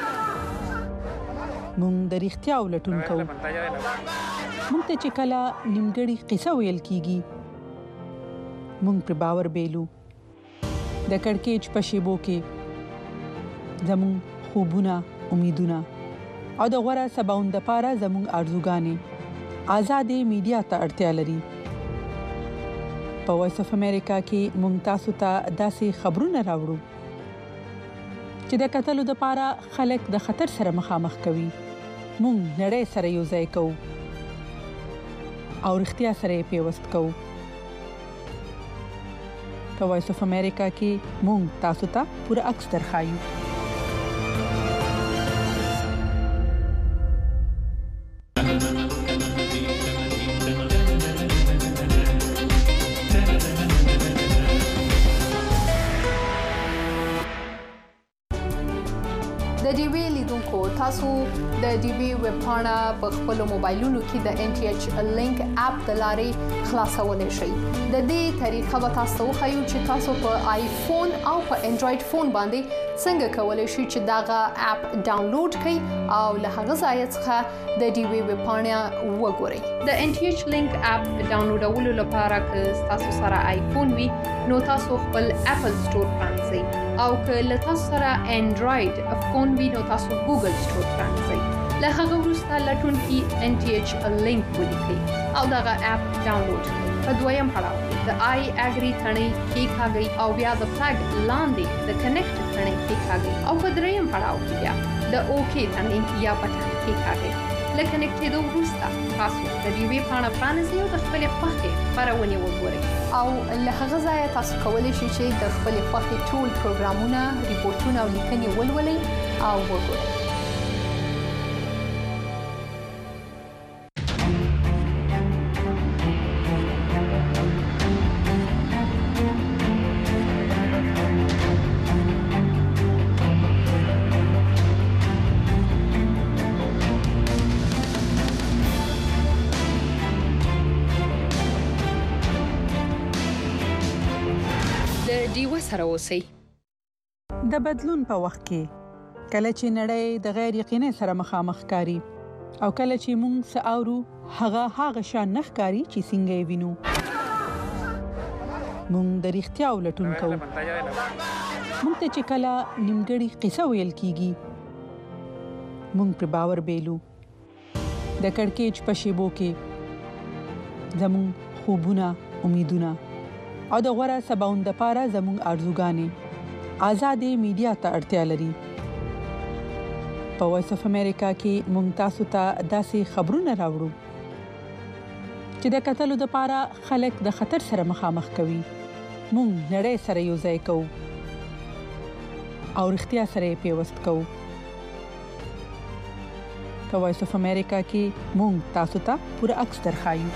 Speaker 16: مونږ د رښتیا ولټون کوو. مونږ ته چې کله نیمګړې قصه ویل کیږي مونږ پر باور بیلو. د کړکېچ په شیبو کې زمونږ خوبونه، امیدونه او د غوره سباوند لپاره زمونږ آرزوګانې آزادې میډیا ته اړتیا لري. په وایس اف امریکا کې مونږ تاسو ته داسې خبرونه راوړو چې د کتلو لپاره خلک د خطر سره مخامخ کوي. مونږ نړۍ سره یو ځای کوو او رښتیا سره یې پیوست کوو. په وایس اف امریکا کې مونږ تاسو ته پوره عکس درخایو.
Speaker 17: د ډي وی لیدونکو تاسو د ډي وی ویب پاڼه په خپل موبایلونو کې د NTH لینک اپ د لارې خلاصولای شئ. د دې طریقه به تاسو وښایو چې تاسو په آیفون او په انډراید فون باندې څنګه کولای شئ چې داغه اپ ډاونلوډ کړئ او له هغه ځای څخه د ډي وی ویب پاڼه وګورئ. د NTH لینک اپ ډاونلوډولو لپاره که تاسو سره آیفون وي نو تاسو خپل اپل سٹور پرانځئ او که له تاسو سره انډراید فون وي نو تاسو ګوګل سٹور پرانځئ. له هغه وروسته لټونکي NTH لینک ولیکئ او دغه اپ ډاونلوډ کړئ. په دویم پړاو د آی اګری تڼۍ کېکاږئ او بیا د فلګ لاندې د کنیکټ تڼۍ کېکاږئ او په دریم پړاو کې بیا د اوکې تڼۍ یا بټن کېکاږئ. له کنیکټ کېدو وروسته تاسو د ډي وی پاڼه پرانیزئ او د خپلې خوښې خپرونې وګورئ او له هغه ځایه تاسو کولی شئ چې د خپلې خوښې ټول پروګرامونه، ریپورټونه او لیکنې ولولئ او وګورئ. سره اوسئ.
Speaker 16: د بدلون په وخت کې کله چې نړۍ د غیر یقیني سره مخامخ کاری او کله چې مونږ څه اورو هغه شان نه ښکاري چې څنګه یې وینو. مونږ د رښتیا ولټون کوو. مونږ ته چې کله نیمګړې قصه ویل کیږي مونږ پر باور بیلو. د کړکېچ په شیبو کې زمونږ خوبونه، امیدونه او د غوره سباوند لپاره زموږ آرزوګانې آزادې میډیا ته اړتیا لري. په وایس اف امریکا کې مونږ تاسو ته داسې خبرونه راوړو چې د کتلو لپاره خلک د خطر سره مخامخ کوي. مونږ نړۍ سره یو ځای کوو او رښتیا سره یې پیوست کوو. په وایس اف امریکا کې مونږ تاسو ته پوره عکس درخایو.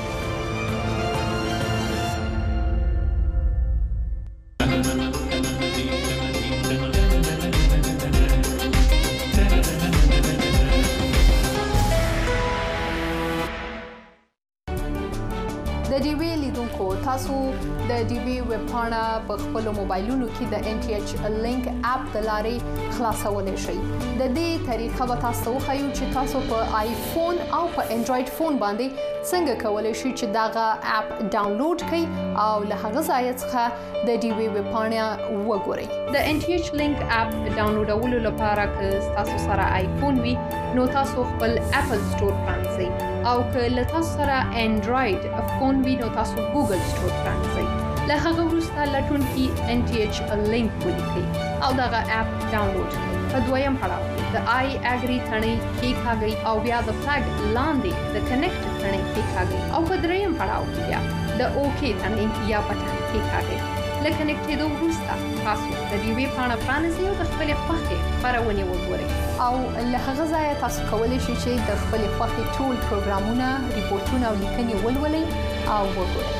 Speaker 17: د ډي وی لیدونکو تاسو د ډي وی ویب پاڼه په خپل موبایلونو کې د NTH لینک اپ د لارې خلاصولای شئ. د دې طریقه به تاسو وښایو چې تاسو په آیفون او په انډراید فون باندې څنګه کولای شئ چې داغه اپ ډاونلوډ کړئ او له هغه ځای څخه د ډي وی ویب پاڼه وګورئ. د NTH لینک اپ ډاونلوډولو لپاره که تاسو سره آیفون وي نو تاسو خپل اپل سٹور پرانځئ او که له تاسو سره انډراید فون وي نو تاسو ګوګل سٹور پرانځئ. له هغه وروسته لټونکي NTH لینک ولیکئ او دغه اپ ډاونلوډ کړئ. په دویم پړاو د آی اګری تڼۍ کېکاږئ او بیا د فلګ لاندې د کنیکټ تڼۍ کېکاږئ او په دریم پړاو کې بیا د اوکې تڼۍ یا بټن کېکاږئ. له کنیکټ کېدو وروسته تاسو د ډي وی پاڼه پرانیزئ او د خپلې خوښې خپرونې وګورئ او له هغه ځایه تاسو کولی شئ چې د خپلې خوښې ټول پروګرامونه، ریپورټونه او لیکنې ولولئ او وګورئ.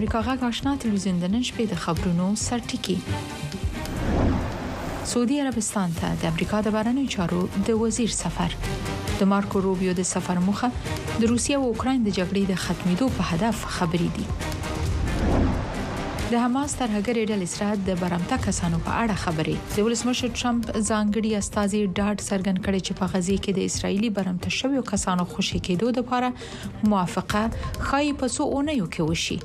Speaker 18: امریکا غږ آشنا تلویزیون د نن شپې د خبرونو سرټکی. سعودي عربستان ته د امریکا د بهرنیو چارو د وزیر سفر. د مارکو روبیو د سفر موخه د روسیې او اوکراین د جګړې د ختمېدو په هدف خبرې دي. د حماس ترهګرې ډلې سره د برمته کسانو په اړه خبرې. د ولسمشر ټرمپ ځانګړي استازي ډاډ څرګند کړی چې په غزې کې د اسرایلی برمته شویو کسانو خوشي کېدو لپاره موافقه خای په څو اونیو کې وشي.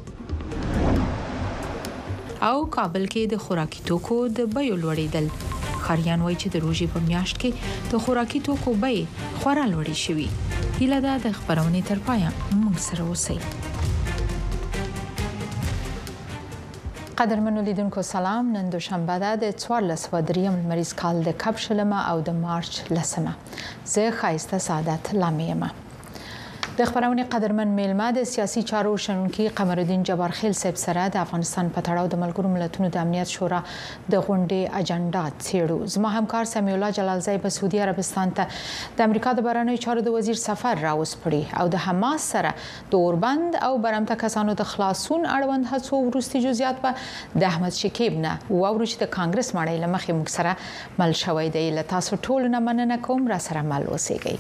Speaker 18: او کابل کې د خوراکي توکو د بیو لوړېدل. خاریان وایي چې د روژې په میاشت کې د خوراکي توکو بیې خورا لوړې شوي. هیله ده د خبرونې تر پایه موږ سره اوسئ. قدرمنو لیدونکو سلام. نن دوشنبه ده د 1403 لمریز کال د کب شلمه او د مارچ 10مه. زه خایسته سعادت لامیمه. د خبرونې قدرمن میلمه د سیاسي چارو شنونکي قمرالدین جبارخیل صاحب سره د افغانستان په تړاو د ملګرو ملتونو د امنیت شورا د غونډې اجنډا څېړو. زما همکار سمیع الله جلالزی په سعودي عربستان ته د امریکا د بهرنیو چارو د وزیر سفر راوسپړي او د حماس سره د اوربند او برمته کسانو د خلاصون اړوند هڅو وروستي جزئیات به د احمد شکیب نه واورو چې د کانګرس ماڼۍ له مخې موږ سره مل شوی دی. له تاسو ټولو نه مننه کوم را سره مل اوسئ.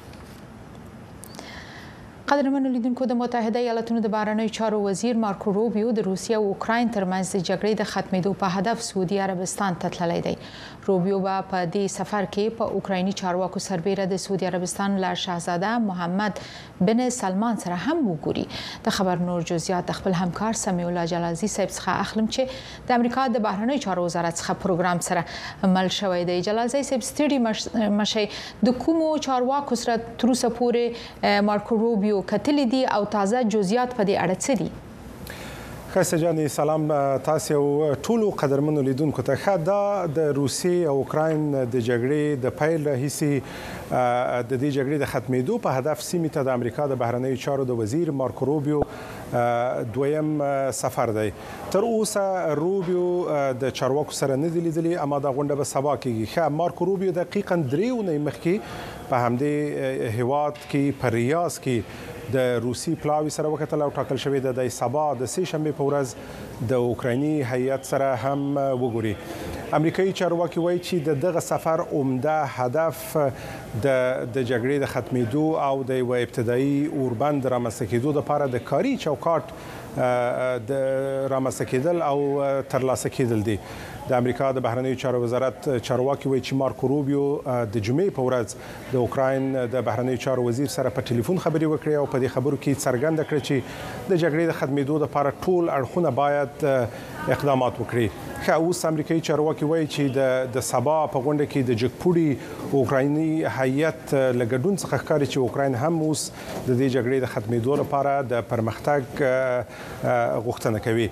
Speaker 18: قدرمنو لیدونکو د متحده ایالاتونو د بهرنیو چارو وزیر مارکو روبیو د روسیې او اوکراین ترمنځ د جګړې د ختمېدو په هدف سعودي عربستان ته تللی دی. روبیو به په دې سفر کې په اوکرایني چارواکو سربېره د سعودي عربستان له شاهزاده محمد بن سلمان سره هم وګوري. د خبر نور جزئیات د خپل همکار سمیع الله جلالزی صاحب څخه اخلم چې د امریکا د بهرنیو چارو وزارت څخه پروګرام سره مل شوی دی. جلالزی صاحب ستړي مشي د کومو چارواکو سره تر اوسه پورې مارکو روبیو کتلې دي او تازه جزئیات په دې اړه څه دي؟
Speaker 19: خسته جانې سلام تاسو ټولو قدرمنو لیدونکو ته. ښه دا د روسیې او اوکراین د جګړې د پیل راهیسې د دې جګړې د ختمېدو په هدف سیمې ته د امریکا د بهرنیو چارو د وزیر مارکو روبیو دویم سفر دی. تر اوسه روبیو د چارواکو سره نه دی لیدلی، اما دا غونډه به سبا کېږي. ښه مارکو روبیو دقیقاً 3 اونۍ مخکې په همدې هیواد کې په ریاض کې د روسي پلاوي سره وکتل او ټاکل شوی د سبا د سه شنبه په ورځ د اوکرایني هیئت سره هم وګوري. امریکایي چارواکي وایي چې دغه سفر عمده هدف د جګړې د ختمېدو او د یو ابتدایي اوربند رامنځته کېدو لپاره د کاري چوکاټ د رامنځته کېدل او ترلاسه کېدل دي. د امریکا د بهرنیو چارو وزارت چارواکي وایي چې مارکو روبیو د جمعې په ورځ د اوکراین د بهرنیو چارو وزیر سره په ټلیفون خبرې وکړې او په دې خبرو کې څرګنده کړې چې د جګړې د ختمېدو لپاره ټول اړخونه باید اقدامات وکړي. ښه اوس امریکایي چارواکي وایي چې د سبا په غونډه کې د جګپوړي اوکرایني هیئت له ګډون څخه ښکاري چې اوکراین هم اوس د دې جګړې د ختمېدو لپاره د پرمختګ غوښتنه کوي.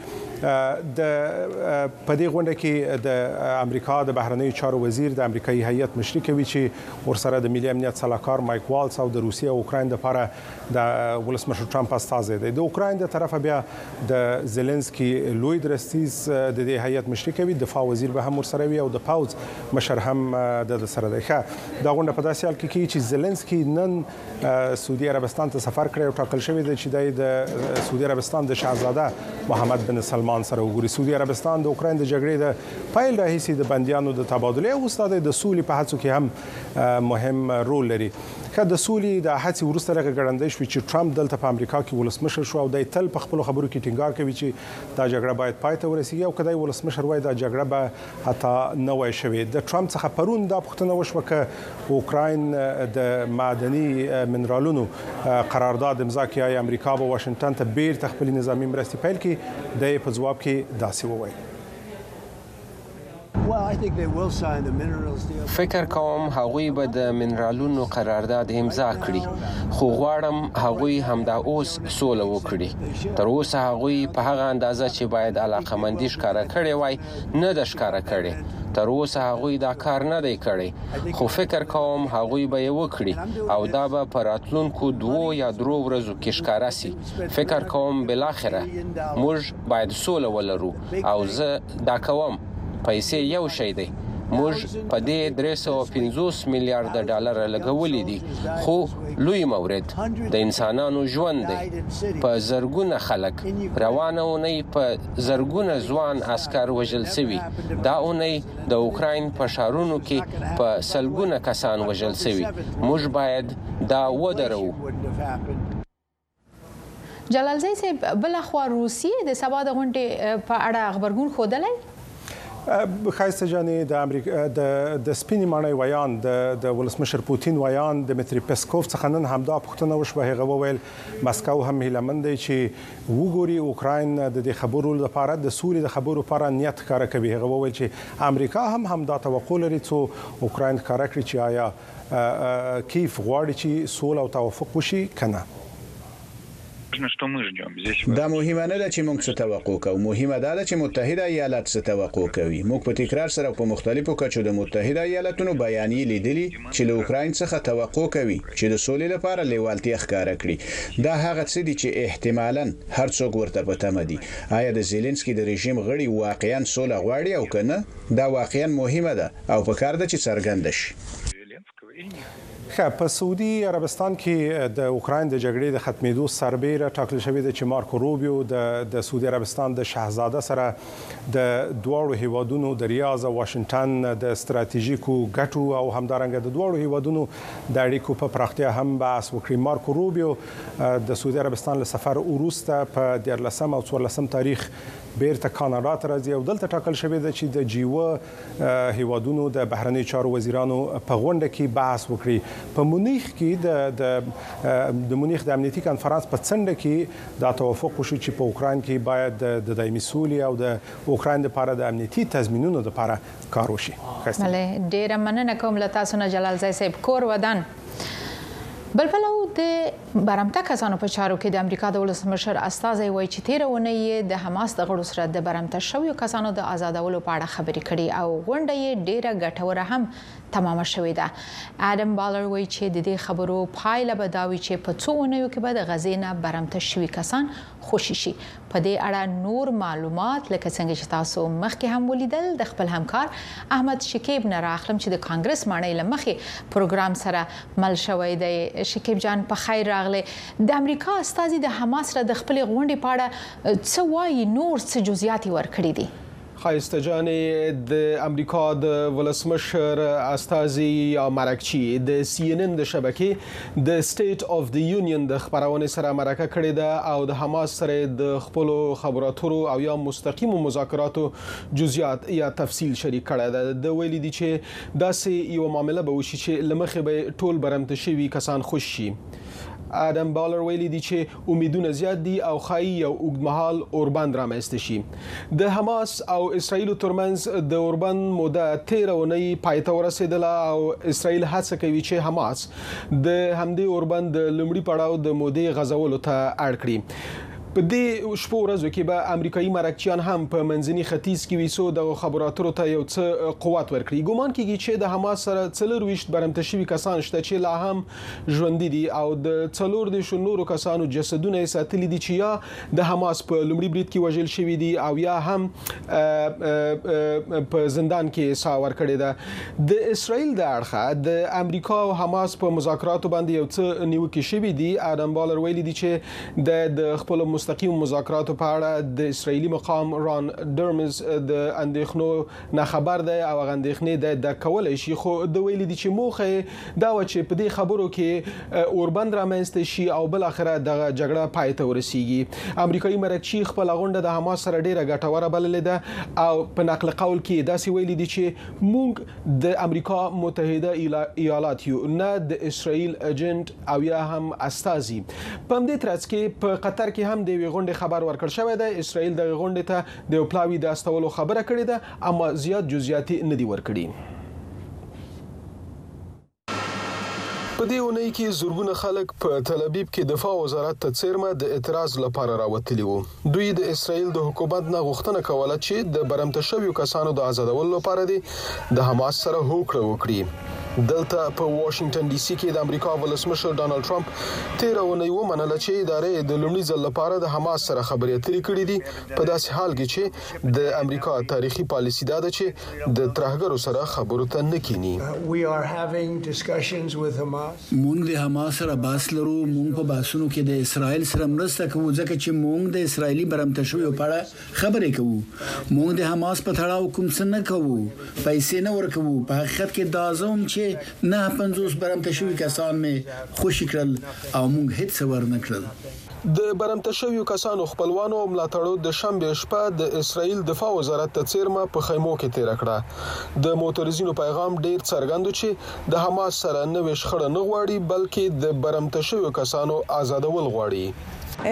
Speaker 19: په دې غونډه کې د امریکا د بهرنیو چارو وزیر د امریکایي هیئت مشري کوي چې ورسره د ملي امنیت صلاحکار مایک والز او د روسیې او اوکراین لپاره د ولسمشر ټرمپ استازی دی. د اوکراین د طرفه بیا د زيلنسکي لوی درستیز د دې هیئت مشري کوي. دفاع وزیر به هم ورسره وي او د پاوز مشر هم د سره دی. ښه دا غونډه په داسې حال کې کیږي چې زيلنسکي نن سعودي عربستان ته سفر کړی او ټاکل شوی دی چې د سعودي عربستان د شاهزاده محمد بن سلمان سره وګوري. سعودي عربستان د اوکراین د جګړې د پیل راهیسې د بندیانو د تبادله او استاد د سولې په هڅو کې هم مهم رول لري. که د سولې د هڅې وروسته لږ ګړندۍ شوې چې ټرمپ دلته په امریکا کې ولسمشر شو او د تل په خپل خبرو کې ټینګار کوي چې دا جګړه باید پای ته ورسیږي او کله ولسمشر وایي دا جګړه به حتی نه وای شوې. د ټرمپ څخه پرون دا پوښتنه وشوه چې اوکراین د معدني منرالونو قرارداد امضا کړي، امریکا به واشنگټن ته بیرته خپل نظامی مرستې پیل کړي. د په جواب کې داسې وویل:
Speaker 20: فکر کوم هغوی به د منرالونو قرارداد امضا کړي، خو غواړم هغوی همدا اوس سوله وکړي. تر اوسه هغوی په هغه اندازه چې باید علاقمندي ښکاره کړې وای نه ده ښکاره کړې. تر اوسه هغوی دا کار نه دی کړی، خو فکر کوم هغوی به یې وکړي او دا به په راتلونکو 2 یا 3 ورځو کې ښکاره سي. فکر کوم بالاخره موږ باید سوله ولرو او زه دا کوم. پیسې یو شی دی، موږ په دې 350 میلیارډ ډالر لګولې دي، خو لوی مورد د انسانانو ژوند دی. په زرګونه خلک روانه اونۍ په زرګونه ځوان عسكر وژل شوي. دا اونۍ د اوکراین په ښارونو کې په سلګونه کسان وژل شوي. موږ باید دا ودرو.
Speaker 18: جلالزی صاحب، بل خو روسیې د سبا د غونډې په اړه خبرګون ښودلی؟
Speaker 19: ښایسته جانې، د امریکا د سپینې ماڼۍ ویان د ولسمشر پوتین ویان د دمیتری پیسکوف څخه نن همدا پوښتنه وشوه. هغه وویل مسکو هم هیلهمند دی چې وګوري اوکراین د دې خبرو لپاره د سولې د خبرو لپاره نیت ښکاره کوي. هغه وویل چې امریکا هم همدا توقع لري څو اوکراین ښکاره کړي چې آیا کیف غواړي چې سوله او توافق وشي کنه.
Speaker 21: دا مهمه نه ده چې موږ څه توقع کوو، مهمه ده چې متحده ایالات څه توقع کوي. موږ په تکرار سره په مختلفو کچو د متحده ایالاتونو بیانیې لیدلي چې له اوکراین څخه توقع کوي چې د سولې لپاره لیوالتیا ښکاره کړي. دا هغه څه دي چې احتمالاً هر څوک ورته په تمه دي. آیا د زيلنسکي د رژیم غړي واقعاً سوله غواړي او کنه؟ دا واقعاً مهمه ده او پکار ده چې څرګند شي.
Speaker 19: په سعودي عربستان کې د اوکراین د جګړې د ختمېدو سربېره ټاکل شوې ده چې مارکو روبیو د سعودي عربستان د شاهزاده سره د دواړو هیوادونو د ریاض او واشنگټن د ستراتیژیکو ګټو او همدارنګه د دواړو هیوادونو د اړیکو په پراختیا هم بحث وکړي. مارکو روبیو د سعودي عربستان له سفر وروسته په 14 او 14 تاریخ بیرته کاناډا ته راځي او دلته ټاکل شوې ده چې د جیوه هیوادونو د بهرنی چارو وزیرانو په غونډه کې بحث وکړي. په مونیخ کې د مونیخ د امنیتي کانفرنس په څنډه کې دا توافق وشو چې په اوکراین کې باید د دایمي سولې او د اوکراین لپاره د امنیتي تضمینونو لپاره کار وشي.
Speaker 18: بله، ډیره مننه کوم له تاسو نه جلالزی صاحب. کور ودان بل پلو د برمته کسانو په چارو کې د امریکا د ولسمشر استازی وایي چې تیره اونۍ د حماس د غړو سره د برمته شویو کسانو د آزادولو په اړه خبرې کړي او غونډه یې ډیره ګټوره هم تمامه شوې ده. اډم بالر وایي چې د دې خبرو پایله به دا وي چې په څو اونیو کې به د غزې نه برمته شوي کسان خوشي شي. په دې اړه نور معلومات لکه څنګه چې تاسو مخکې هم ولیدل د خپل همکار احمد شکیب نه راخلم چې د کانګرس ماڼۍ له مخې پروګرام سره مل شوی دی. شکیب جان، په خیر راغلی. د امریکا استازي د حماس سره د خپل غونډې په اړه څه وایي، نور څه جزئیات ورکړي دي؟
Speaker 22: خایسته جانې، د امریکا د ولسمشر استازي یا مرکچی د CNN د شبکې د سټیټ اف د یونین د خبرونه سره مرکه کړې ده او د حماس سره د خپل خبرو اترو او یا مستقیم مذاکراتو جزئیات یا تفصیل شریک کړی ده. د ویلي دي چې داسې یو معامله به وشي چې لمخې به ټول برمته شوي کسان خوش شي. اډم بالر ویلي دي چې امیدونه زیات دي او ښایي یو اوږدمهال اوربند رامنځته شي. د حماس او اسرائیل ترمنځ د اوربند موده 13 اونۍ پای ته ورسېدله او اسرائیل هڅه کوي چې حماس د همدې اوربند د لومړي پړاو د مودې غځولو ته اړ کړي. په دې شپو ورځو کې به امریکایي مرکچیان هم په منځني ختیځ کې ویسو د خبرو اترو ته یو څه قوت ورکړي. ګومان کېږي چې د حماس سره 24 برمته شوي کسان شته چې لا هم ژوندي دي او د 24 نورو کسانو جسدونه یې ساتلي دي چې یا د حماس په لومړي برید کې وژل شوي دي او یا هم په زندان کې ساه ورکړې ده. د اسرائیل د اړخه د امریکا او حماس په مذاکراتو باندې یو څه نیوکې شوي دي. اډم بالر ویلي دي چې د خپل مستقیم مذاکراتو په اړه د اسرائیلي مقام ران ډرمز د اندېښنو نه خبر دی او هغه اندېښنې د کولای شي، خو د ویلي دي چې موخه دا و چې په دې خبرو کې اوربند رامنځته شي او بل اخره دغه جګړه پای ته ورسیږي. امریکایي مرکچی خپل غونډه د حماس سره ډیره ګټوره بللې ده او په نقل قول کې داسې ویلي دي چې موږ د امریکا متحده ایالات یو، نه د اسرائیل ایجنټ او یا هم استازي. په همدې ترڅ کې په قطر کې هم د غونډې خبر ورکړ شوی دی. اسرائیل د غونډې ته د پلاوی د استولو خبره کړې ده اما زیات جزئیات نه دي ورکړي. په دې اونۍ کې زورګونه خلک په تل ابیب کې دفاع وزارت ته څیرمه د اعتراض لپاره راوتلي وو. دوی د اسرائیل د حکومت نه غوښتنه کوله چې د برمته شویو کسانو د آزادولو لپاره د حماس سره هوکړه وکړي. دلته په واشنگټن ډي سي کې د امریکا ولسمشر ډانلډ ټرمپ 13 اونۍ ومنله چې ادارې د لومړي ځل لپاره د حماس سره خبرې اترې کړې دي په داسې حال کې چې د امریکا تاریخي پالیسي دا ده چې د ترهګرو سره خبرو ته نه کینی.
Speaker 2: مونږ د حماس سره بحث لرو. مونږ په بحثونو کې د اسرائیل سره مرسته کوو ځکه چې مونږ د اسرائیلي برمته شویو په اړه خبرې کوو. مونږ د حماس په تړاو کوم څه نه کوو، پیسې نه ورکوو. په حقیقت کې دا زوم چې نه 50 برمته شوي کسان مې خوشي کړل او موږ هیڅ ورنه کړل.
Speaker 22: د برمته شویو کسانو خپلوانو او ملاتړو د شنبه شپه د اسرائیل دفاع وزارت ته څیرمه په خیمو کې تیر کړه. د موترزینو پیغام ډیر څرګند چې د حماس سره نوې شخړه نه غواړي بلکې د برمته شویو کسانو آزادول غواړي.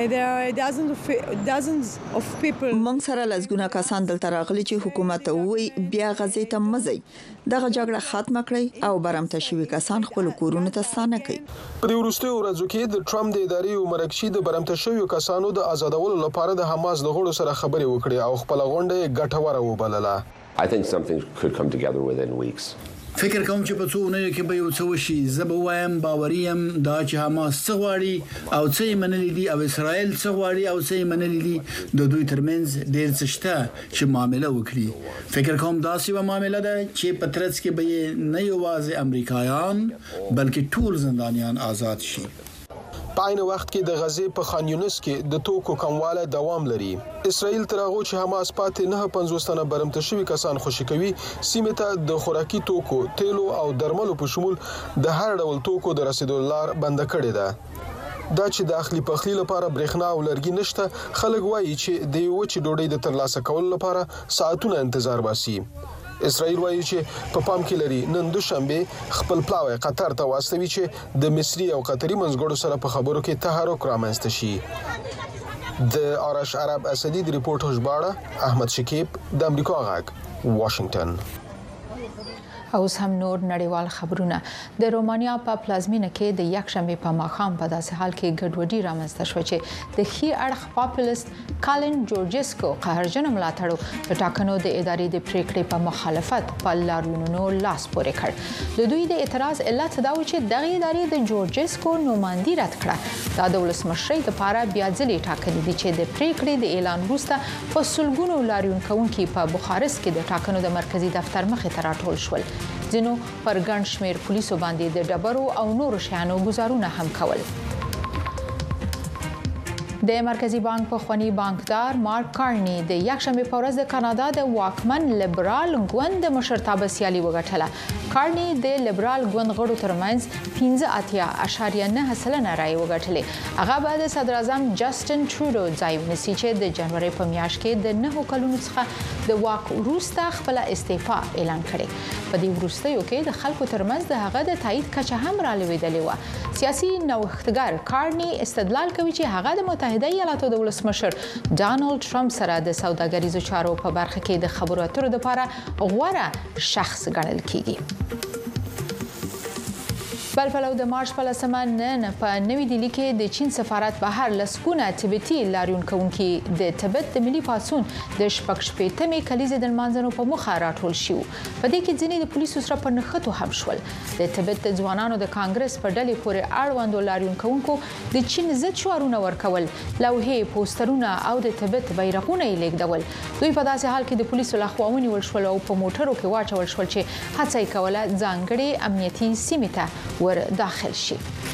Speaker 4: موږ سره لږونه کسان دلته راغلي چې حکومت وایي بیا غزې ته مزي دغه جګړه ختمه کړي او برمته شوي کسان خپل کورونو ته ستانه کړي.
Speaker 22: په وروستیو ورځو کې د ټرمپ د ادارې مرکزي د برمته شویو کسانو د آزادولو لپاره د حماس د غړو سره خبرې وکړي او خپل غونډه ګټوره وبلله.
Speaker 23: I think something could come together within weeks.
Speaker 2: فکر کوم چې په څو اونیو کې به یو څه وشي. زه به وایم باوریم دا چې حماس څه غواړي او څه یې منلي دي او اسرائیل څه غواړي او څه یې منلي دي. د دوی ترمنځ ډېر څه شته چې معامله وکړي. فکر کوم داسې یوه معامله ده چې په ترڅ کې به یې نه یوازې امریکایان بلکې ټول زندانیان آزاد شي.
Speaker 22: په عین وخت کې د غزې په خان یونس کې د توکو کمواله دوام لري. اسرائیل تر هغه چې حماس پاتې 950 تنه برمته شوي کسان خوشي کوي سیمه ته د خوراکي توکو، تیلو او درملو په شمول د هر ډول توکو د رسیدو لار بند کړې ده. دا چې د اخلي پخلي لپاره برېښنا او لرګي نشته، خلک وایي چې د یو چې ډوډۍ د ترلاسه کولو لپاره ساعتونه انتظار باسي. اسرائیل وایي چې په پام کې لري نن دوشنبه خپل پلاوی قطر ته واستوي چې د مصري او قطري منځګړو سره په خبرو کې تحرک رامنځته شي. د آرش عرب اسدی د ریپورت ژباړه احمد شکیب د امریکا غږ واشنگټن.
Speaker 18: او هم نور نړیوال خبرونه. د رومانیا په پلازمینه کې د یکشنبه په ماښام په داسې حال کې ګډوډي رامنځته شو چې د خي اړخ پاپولیست کالن جورجسکو قهرجن ملاتړو د ټاکنو د ادارې د پریکړې په مخالفت په لاریونونو لاس پورې کړ. د دوی د اعتراض علت دا و چې دغه ادارې د جورجسکو نوماندي رد کړه. دا د ولسمشرۍ لپاره بیا ځلې ټاکنې دي چې د پریکړې د اعلان وروسته په سلګونو لاریون کوونکي په بوخارست کې د ټاکنو د مرکزی دفتر مخې ته راټول شول. ځینو پر ګڼ شمېر پولیسو باندې د ډبرو او نورو شیانو ګزارونه هم کول. د مرکزی بانک پخوانی بانکدار مارک کارني د یکشنبه په ورځ د کانادا د واکمن لیبرال ګوند د مشرتابه سیالي وګټله. کارني د لیبرال ګوند غړو ترمنځ 15.9% رای وګټلې. هغه به د صدر اعظم جسټن ټروډو ځای ونیسي چې د جنوري په میاشت کې د 9 کلونو څخه د واک وروسته خپل استعفا اعلان کړي. په دې وروستیو کې د خلکو ترمنځ د هغه د تایید کچه هم رالوېدلې و. سیاسي نوښتګر کارني استدلال کوي چې هغه د متحده ایالاتو د ولسمشر ډانلډ ټرمپ سره د سوداګریزو چارو په برخه کې د خبرو اترو لپاره غوره شخص ګڼل کیږي. بل پلو د مارچ په 10مه نن په نوې ډیلي کې د چین سفارت بهر لسکونه تبتي لاریون کوونکي د تبت د ملي پاڅون د شپږمې کلیزې د لمانځنو په موخه راټول شو. په دې کې ځینې د پولیسو سره په نښتو هم شول. د تبت د ځوانانو د کانګرس په ډلې پورې اړوندو لاریون کوونکو د چین ضد شعارونه ورکول، لوحې، پوسټرونه او د تبت بیرغونه یې لیږدول. دوی په داسې حال کې د پولیسو لخوا ونیول شول او په موټرو کې واچول شول چې هڅه یې کوله ځانګړې امنیتي سیمې ته ور داخل شي.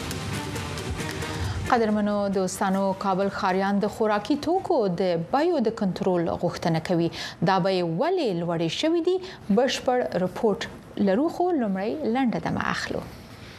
Speaker 18: قدرمنو دوستانو، کابل ښاریان د خوراکي توکو د بیو د کنټرول غوښتنه کوي. دا بیې ولې لوړې شوې دي؟ بشپړ رپورټ لرو، خو لومړی لنډه دمه اخلو.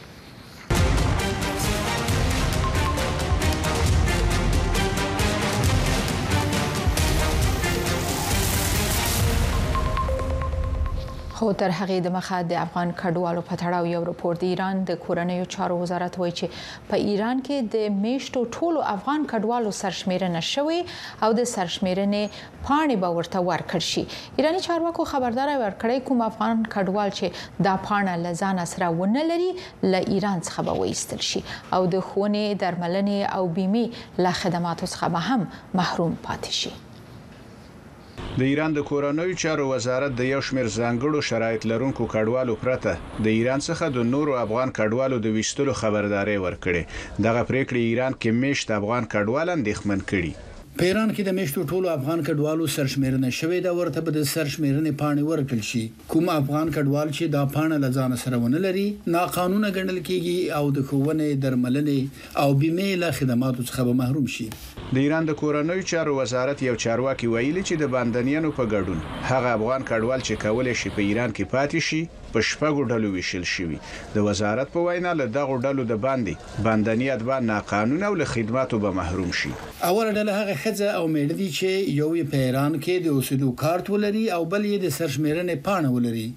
Speaker 18: خو تر هغې دمخه د افغان کډوالو په تړاو یو رپورټ د ایران د کورنیو چارو وزارت وایي چې په ایران کې د میشتو ټولو افغان کډوالو سرشمیرنه شوې او د سرشمیرنې پاڼې به ورته ورکړل شي. ایراني چارواکو خبرداری ورکړی کوم افغان کډوال چې دا پاڼه له ځانه سره ونه لري له ایران څخه به وایستل شي او د ښوونې، درملنې او بیمې له خدماتو څخه به هم محروم پاتې شي.
Speaker 21: د ایران د کورنیو چارو وزارت د یو شمېر ځانګړو شرایط لرونکو کډوالو پرته د ایران څخه د نورو افغان کډوالو د ویستلو خبرداري ورکړي. دغه پریکړه ایران کې میشت افغان کډوال اندېښمن کړي.
Speaker 2: په ایران کې د میشتو ټولو افغان کډوالو سرشمیرنه شوې ده، ورته به د سرشمیرنې پاڼې ورکړل شي. کوم افغان کډوال چې دا پاڼه لځان سره ونه لري ناقانونه ګڼل کیږي او د ښوونې، درملنې او بیمې له خدماتو څخه به محروم شي.
Speaker 21: د ایران د کورنیو چارو وزارت یو چارواکي ویلي چې د باندنیانو په ګډون هغه افغان کډوال چې کولای شي په ایران کې پاتې شي په شپږو ډلو ویشل شوی. د وزارت په وینا له دغه ډلو د باندې باندنیات به ناقانونه او له خدماتو به محروم شي.
Speaker 2: اول ډله هغه خځه او میړه دي چې یو یې په ایران کې د اوسېدو کارت ولري او بل یې د سرشمیرنې پاڼه ولري.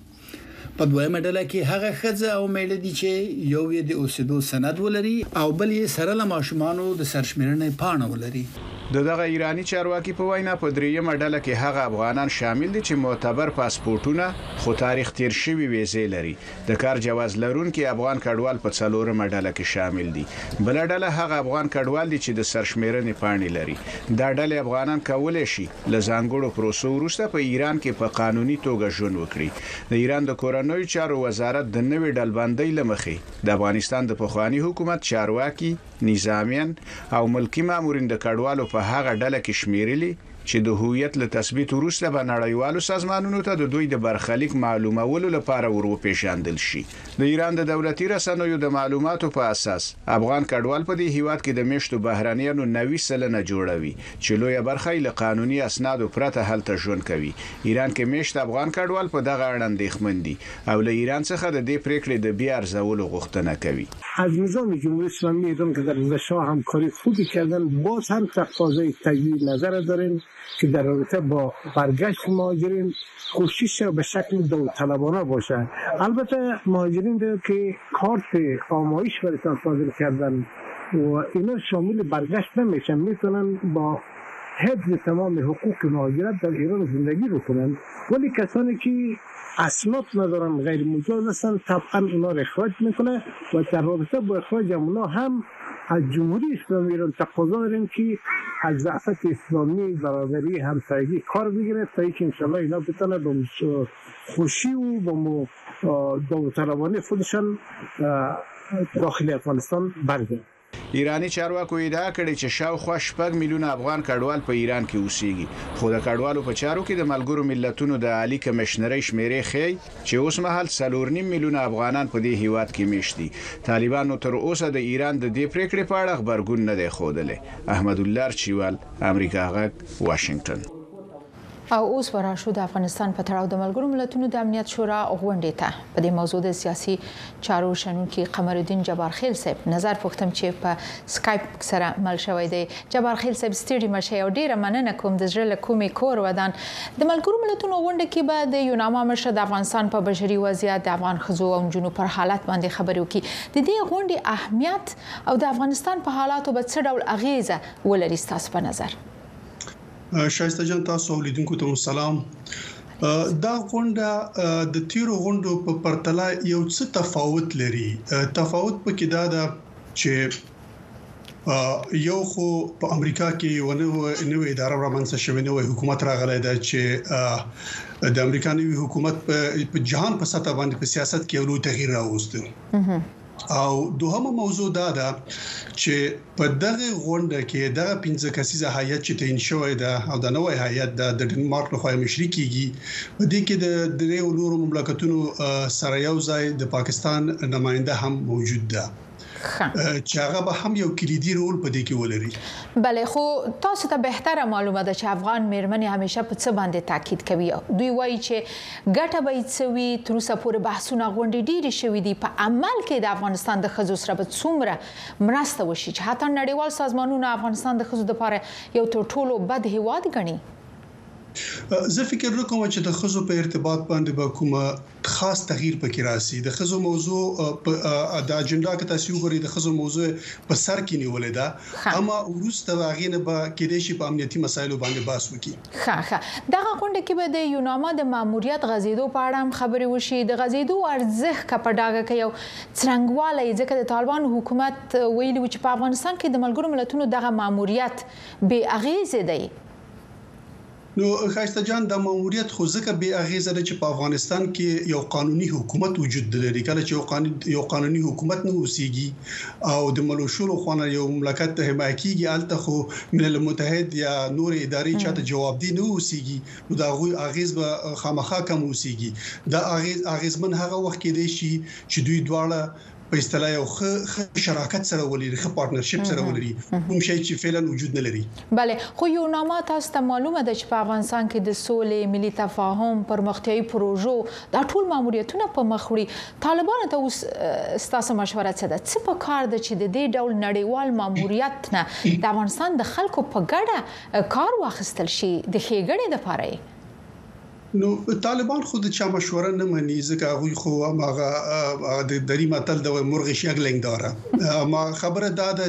Speaker 2: په دویمه ډله کې هغه خځه او میړه دي چې یو یې د اوسېدو سند ولري او بل یې سره له ماشومانو د سرشمیرنې پاڼه ولري.
Speaker 21: دغه ایرانی چارواکي په وینا په دریمه ډله کې هغه افغانان شامل دي چې معتبر پاسپورتونه خو تاریخ تیر شوی ویزې لري. د کار جواز لرونکي افغان کډوال په څلورمه ډله کې شامل دي. بل ډله هغه افغان کډوال دي چې د سرشمیرنې پاڼې لري. دا ډله افغانان کولای شي له ځانګړو پروسو وروسته په ایران کې په قانوني توګه ژوند وکړي. د ایران د کورنیو چارو وزارت د نوې ډلبندۍ لمخې د افغانستان د پخوانی حکومت چارواکي، نظامیان او ملکی مامورین د کډوالو په هغه ډله کې شمیرلي چې د هویت له تثبیت وروسته به نړیوالو سازمانونو ته د دوی د برخلیک معلومولو لپاره وروپېژندل شي. د ایران د دولتي رسنیو د معلوماتو په اساس افغان کډوال په دې هیواد کې د میشتو بهرانیانو 90% جوړوي چې لویه برخه له قانوني اسنادو پرته هلته ژوند کوي. ایران کې میشت افغان کډوال په دغه اړه اندېښمن دي او له ایران څخه د دې پریکړې د بیا ارزولو غوښتنه کوي.
Speaker 5: از نظام جمهوری اسلامی ایران که در گذشته همکاری خوبی کردن، باز هم تقاضای تجدید نظر داریم که در رابطه با برگشت مهاجرین کوشش به شکل داوطلبانه باشه. البته مهاجرین که کارت آمایش برایشان صادر کردن و اینا شامل برگشت نمیشن، میتونن با حفظ تمام حقوق مهاجرت در ایران زندگی بکنن، ولی کسانی که اسناد ندارن، غیر مجاز هستن، طبعا اونا را اخراج میکنه و در رابطه با اخراج اونا هم از جمهوری اسلامی ایران تقاضا داریم که از ضعفت اسلامی برادری همسایگی کار بگیره تا اینکه انشالله اینا بتونه با خوشی و با داوطلبانه خودشان داخل افغانستان برگردن.
Speaker 21: ایرانی چارواکو ادعا کړې چې شاوخوا 6 میلیونه افغان کډوال په ایران کې اوسېږي، خو د کډوالو په چارو کې د ملګرو ملتونو د عالی کمشنرۍ شمیرې ښیي چې اوس مهال 4.5 میلیونه افغانان په دې هیواد کې میشت دي. طالبانو تر اوسه د ایران د دې پریکړې په اړه خبرګون نه دی ښودلی. احمد الله چوال، امریکا غږ، واشنگټن.
Speaker 18: او اوس وراشو د افغانستان په تړاو د ملګرو ملتونو د امنیت شورا غونډې ته په دې موضوع د سیاسي چارو شنونکي قمرالدین جبارخیل صاحب نظر پوښتم چې په سکایپ سره مل شوی دی. جبارخیل صاحب ستړي مشه او ډیره مننه کوم د زړه له کومې کور ودان. د ملګرو ملتونو غونډه کې به د یوناما مشر د افغانستان په بشري وضعیت، د افغان ښځو او نجونو پر حالت باندې خبرې وکړي. د دې غونډې اهمیت او د افغانستان په حالاتو به څه ډول اغیزه ولري ستاسو په نظر؟
Speaker 6: شایسته جان، تاسو اولیدونکو ته سلام. دا غونډه د تیرو غونډو په پرتله یو څه تفاوت لري. تفاوت پکې دا ده چې یو خو په امریکا کې نوې اداره رامنځته شوې، نوې حکومت راغلی ده چې د امریکا نوې حکومت په جهان په سطح باندې په سیاست کې یو لوی تغییر راوست. او دوهمه موضوع دا ده چې په دغه غونډه کې دغه 15 کسیزه هیئت چې تعین شوې ده او د نوې هیئت د ډنمارک لخوا مشري کیږي، په دې کې د درې نورو مملکتونو سره یو ځای د پاکستان نماینده هم موجود ده چې هغه به هم یو کلیدي رول په دې کې ولري.
Speaker 18: بله، خو تاسو ته بهتره معلومه ده چې افغان میرمنې همیشه په څه باندې تاکید کوي. دوی وایي چې ګټه به یې څه وي. تر اوسه پورې بحثونه غونډې ډېرې شوي دي، په عمل کې د افغانستان د ښځو سره به څومره مرسته وشي چې حتی نړیوال سازمانونه افغانستان د ښځو لپاره یو تر ټولو بد هیواد ګڼي.
Speaker 6: زه فکر وکوم چې د خزو په ارتباط باندې به کومه خاص تغییر پکې راسي. د خزو موضوع د اجنډا کې تاسو وګورئ، د خزو موضوع په سر کې نیولې ده، اما ورسته واغې نه به کېدې شي په امنیتي مسایلو باندې بحث وکړي.
Speaker 18: ښه دغه غونډه کې به د یوناما د ماموریت غزیدو په اړه هم خبرې وشي. د غزیدو ارزښت کا په ډاګه کې یو څرنګوالی، ځکه د طالبانو حکومت ویلي چې په افغانستان کې د ملګرو ملتونو دغه ماموریت بې اغیزه دی.
Speaker 6: نو خاصه جان د ماموریت خو ځکه به اغیزه ده چې په افغانستان کې یو قانوني حکومت وجود لري. کله چې یو قانوني حکومت نه اوسېږي او د ملوشورو خوانه یو مملکت ته حمایت کیږي، الته خو ملل متحد یا نور ادارې چاته جواب دی نه اوسېږي، نو دا غوي اغیز به خامخا کم اوسېږي. دا اغیزمن هغه وخت کې دی چې دوی دواړه په اصطلاح یو ښه شراکت سره ولري، ښه پارتنرشپ سره ولري، کوم شی چې فعلا وجود نه لري.
Speaker 18: بله، خو یو نامه تاسو ته معلومه ده چې په افغانستان کې د سولې، ملي تفاهم، پرمختیایي پروژو دا ټول ماموریتونه په مخ وړي. طالبانو ته اوس ستاسو مشوره څه ده؟ څه په کار ده چې د دې ډول نړیوال ماموریت نه د افغانستان د خلکو په ګډه کار واخیستل شي د ښېګڼې لپاره؟
Speaker 6: نو طالبان خود چا مشوره نه مني، ځکه هغه خو هغه د دری متل د مرغ شګلنګ داره. ما خبره ده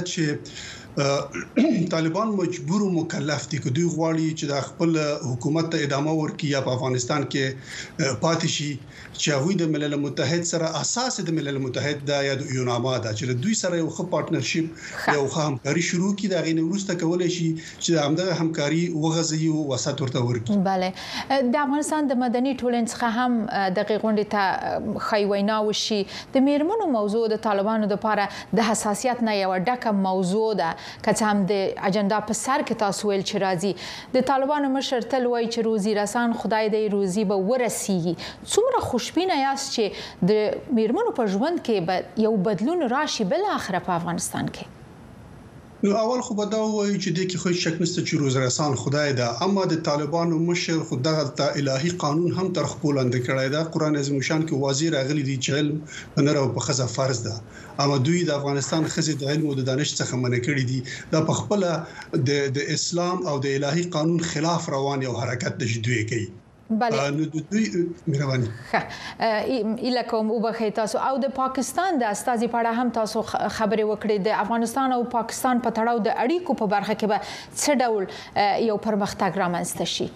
Speaker 6: چې طالبان مجبور او مکلف دي چې دوی غواړي چې د خپل حکومت ته ادامه ورکړي یا په افغانستان کې پاتې شي، چې هغه د ملل متحد سره اساس د ملل متحد دا یا د یوناما دا چې دوی سره یو ښه پارتنرشپ یو ښه همکاري شروع کړي، دا غینه ورسته کولای شي چې همدغه همکاري وغځي او وسات ورته ورکړي.
Speaker 18: بله، د افغانستان د مدني ټولنې څخه هم د غونډې ته خیوینا وشي. د میرمنو موضوع د طالبانو لپاره د حساسیت نه یو ډکه موضوع ده، که څه هم د اجنډا په سر کې تاسو ویل چې راځي. د طالبانو مشر تل وایي چې روزي رسان خدای دې روزي به ورسیږي. څومره خوشبینه یاست چې د میرمنو په ژوند کې به یو بدلون راشي بل اخره په افغانستان کې؟
Speaker 6: نو اول خو به دا وایي چې د کې خو شک نشته چې روز رسان خدای ده، اما د طالبانو مشر خو دغه الهي قانون هم تر خپل اند کړی ده. قران عظیم شان کې واضح راغلي دي چې علم په نر او په خزه فرض ده، اما دوی د افغانستان خزه د علم او د دانش څخه منع کړی دي. دا په خپل د اسلام او د الهي قانون خلاف روان یو حرکت د دوی کوي.
Speaker 18: بله،
Speaker 6: نو دوی مهرباني
Speaker 18: ایله کوم وبخښئ تاسو. او د پاکستان د استازي په اړه هم تاسو خبرې وکړې. د افغانستان او پاکستان په تړاو د اړیکو په برخه کې به څه ډول یو پرمختګ رامنځته شي؟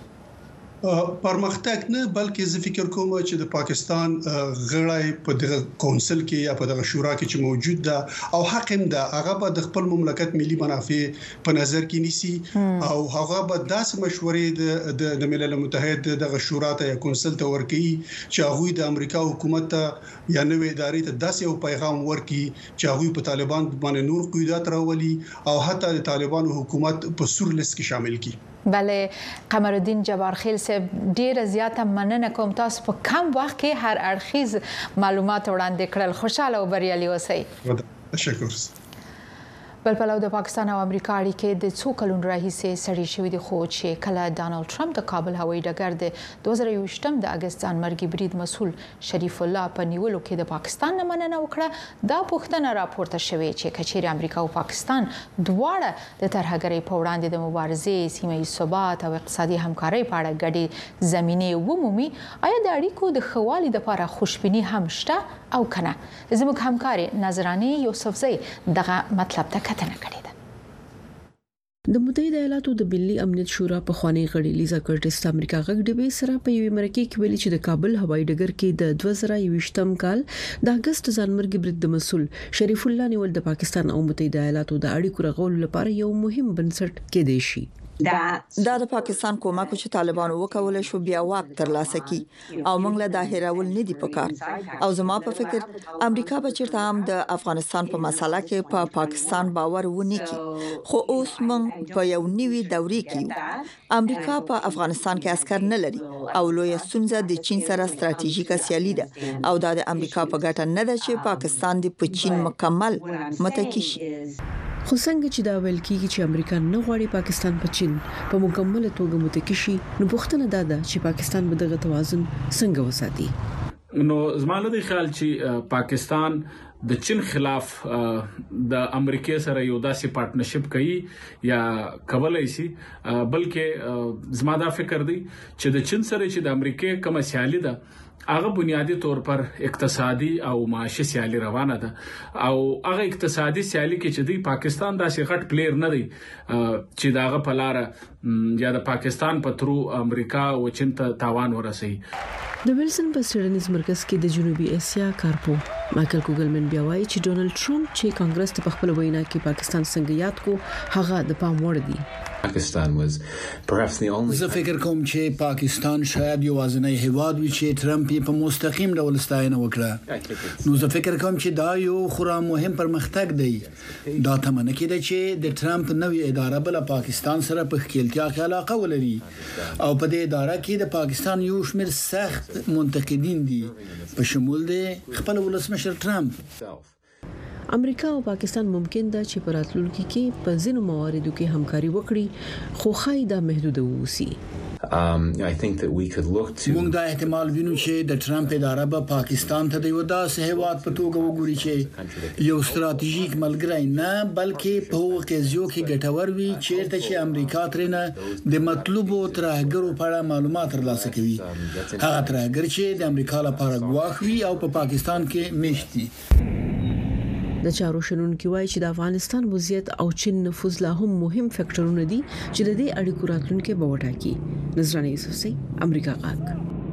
Speaker 6: پرمختګ نه، بلکې زه فکر کوم چې د پاکستان غړی په دغه کونسل کې یا په دغه شورا کې چې موجود ده او حق هم ده، هغه به د خپل مملکت ملي منافع په نظر کې نیسي او هغه به داسې مشورې د ملل متحد دغه شورا ته یا کونسل ته ورکړي چې هغه د امریکا حکومت ته یا نوې ادارې ته داسې یو پیغام ورکړي چې هغه په طالبان باندې نور قیودات راولي او حتی د طالبانو حکومت په سور لیست کې شامل کړي.
Speaker 18: بله، قمر الدین جبار خیل صاحب، ډیره زیاته مننه کوم. تاسو په کم وخت کې هر اړخیز معلومات وړاندې کړل. خوشاله او بریالي اوسئ.
Speaker 6: تشکر.
Speaker 18: بل پلو د پاکستان او امریکا اړیکې د څو کلونو راهیسې سړې شوې دي، خو چې کله ډانلډ ټرمپ د کابل هوایي ډګر د 2021 د اگست ځانمرګي برید مسؤل شریف الله په نیولو کې د پاکستان نه مننه وکړه. دا پوښتنه راپورته شوې چې کچېرې امریکا او پاکستان دواړه د ترهګرۍ په وړاندې د مبارزې، سیمه ییز ثبات او اقتصادي همکارۍ په اړه ګډې زمینې ومومي، آیا د اړیکو د ښه والي لپاره خوشبیني هم شته او کنه؟ زموږ همکار نظراني یوسفزۍ دغه مطلب ته کتنه کړې ده.
Speaker 7: د متحده ایالاتو د ملي امنیت شورا په خوانی غړي لیزا کرټس د امریکا غږ ډبې سره په یوه مرکه کې ویلي چې د کابل هوایي ډګر کې د 2021م کال د اگست ځانمرګي برید د مسؤل شریف الله نیول د پاکستان او متحده ایالاتو د اړیکو رغولو لپاره یو مهم بنسټ کېدای شي.
Speaker 4: دا د پاکستان کومک چې طالبانو وکول شو بیا واک ترلاسه کی او موږ له داهراول نه دی پکار. او زما په فکر امریکا به چیرته هم د افغانستان په مسله کې په پاکستان باور ونه کی، خو اوس موږ په یو نوي دورې کې امریکا په افغانستان کې عسكر نه لري او لوی ستونزه د چین سره ستراتیژیکه سیالي ده او دا د امریکا په ګټه نه ده چې پاکستان د چین مکمل متکی شي.
Speaker 7: خو څنګه چې دا ویل کیږي چې امریکا نه غواړي پاکستان په چین په مکمل توګه متکی شي، نو پوښتنه دا ده چې پاکستان به دغه توازن څنګه وساتي؟
Speaker 8: نو زموږ د خیال چې پاکستان د چین خلاف د امریکای سره یو داسې پارتنرشپ کوي یا کولای شي، بلکې زما دا فکر دی چې د چین سره چې د امریکای کوم سیالي ده هغه بنیادی طور پر اقتصادي او معاشي سیالي روانه ده او هغه اقتصادي سیالي کې چې د پاکستان داسې غټ پلیئر نه دی چې داغه په لار یا د پاکستان په ترو امریکا او چین ته تاوان ورسي.
Speaker 7: د ویلسن په سټډنیز مرکز کې د جنوبي اسیا کارپو مایکل کوګلمن بیا وایي چې ډونلډ ټرمپ چې کانګرس ته په خپل وینا کې پاکستان څنګه یاد کو هغه د پام وړ دی.
Speaker 2: زه فکر کوم چې پاکستان شاید یوازینی هیواد وي چې ټرمپ په مستقیم ډول ستاینه وکړه. نو زه فکر کوم چې دا یو خورا مهم پرمختګ دی. دا تمنه کېده چې د ټرمپ نوې اداره بل پاکستان سره په خپلتیا کې علاقه ولري او په دې اداره کې د پاکستان یو شمېر سخت منتقدین دي په شمول د خپل ولسمشر ټرمپ.
Speaker 7: امریکا او پاکستان ممکن ده چې په راتلونکي کې په ځینو مواردو کې همکاري وکړي خو خای دا محدود ووسی.
Speaker 2: موږ دا احتمال وینو چې د ټرمپ اداره به پاکستان ته د یو داسې هیواد په توګه وګوري چې یو ستراتیژیک ملګری نه بلکې په هغو قضیو کې ګټور وي چیرته چې امریکا ترېنه د مطلوبو ترهګرو په اړه معلومات ترلاسه کوي. هغه ترهګر چې د امریکا لپاره ګواښ وي او په پاکستان کې میشت دي.
Speaker 7: د چارو شنونکو وایي چې د افغانستان وضعیت او چین نفوذ لا هم مهم فکټورونه دي چې د دې اړیکو راتلونکي به وټاکي. نظرانه یوسفزی، امریکا غاک.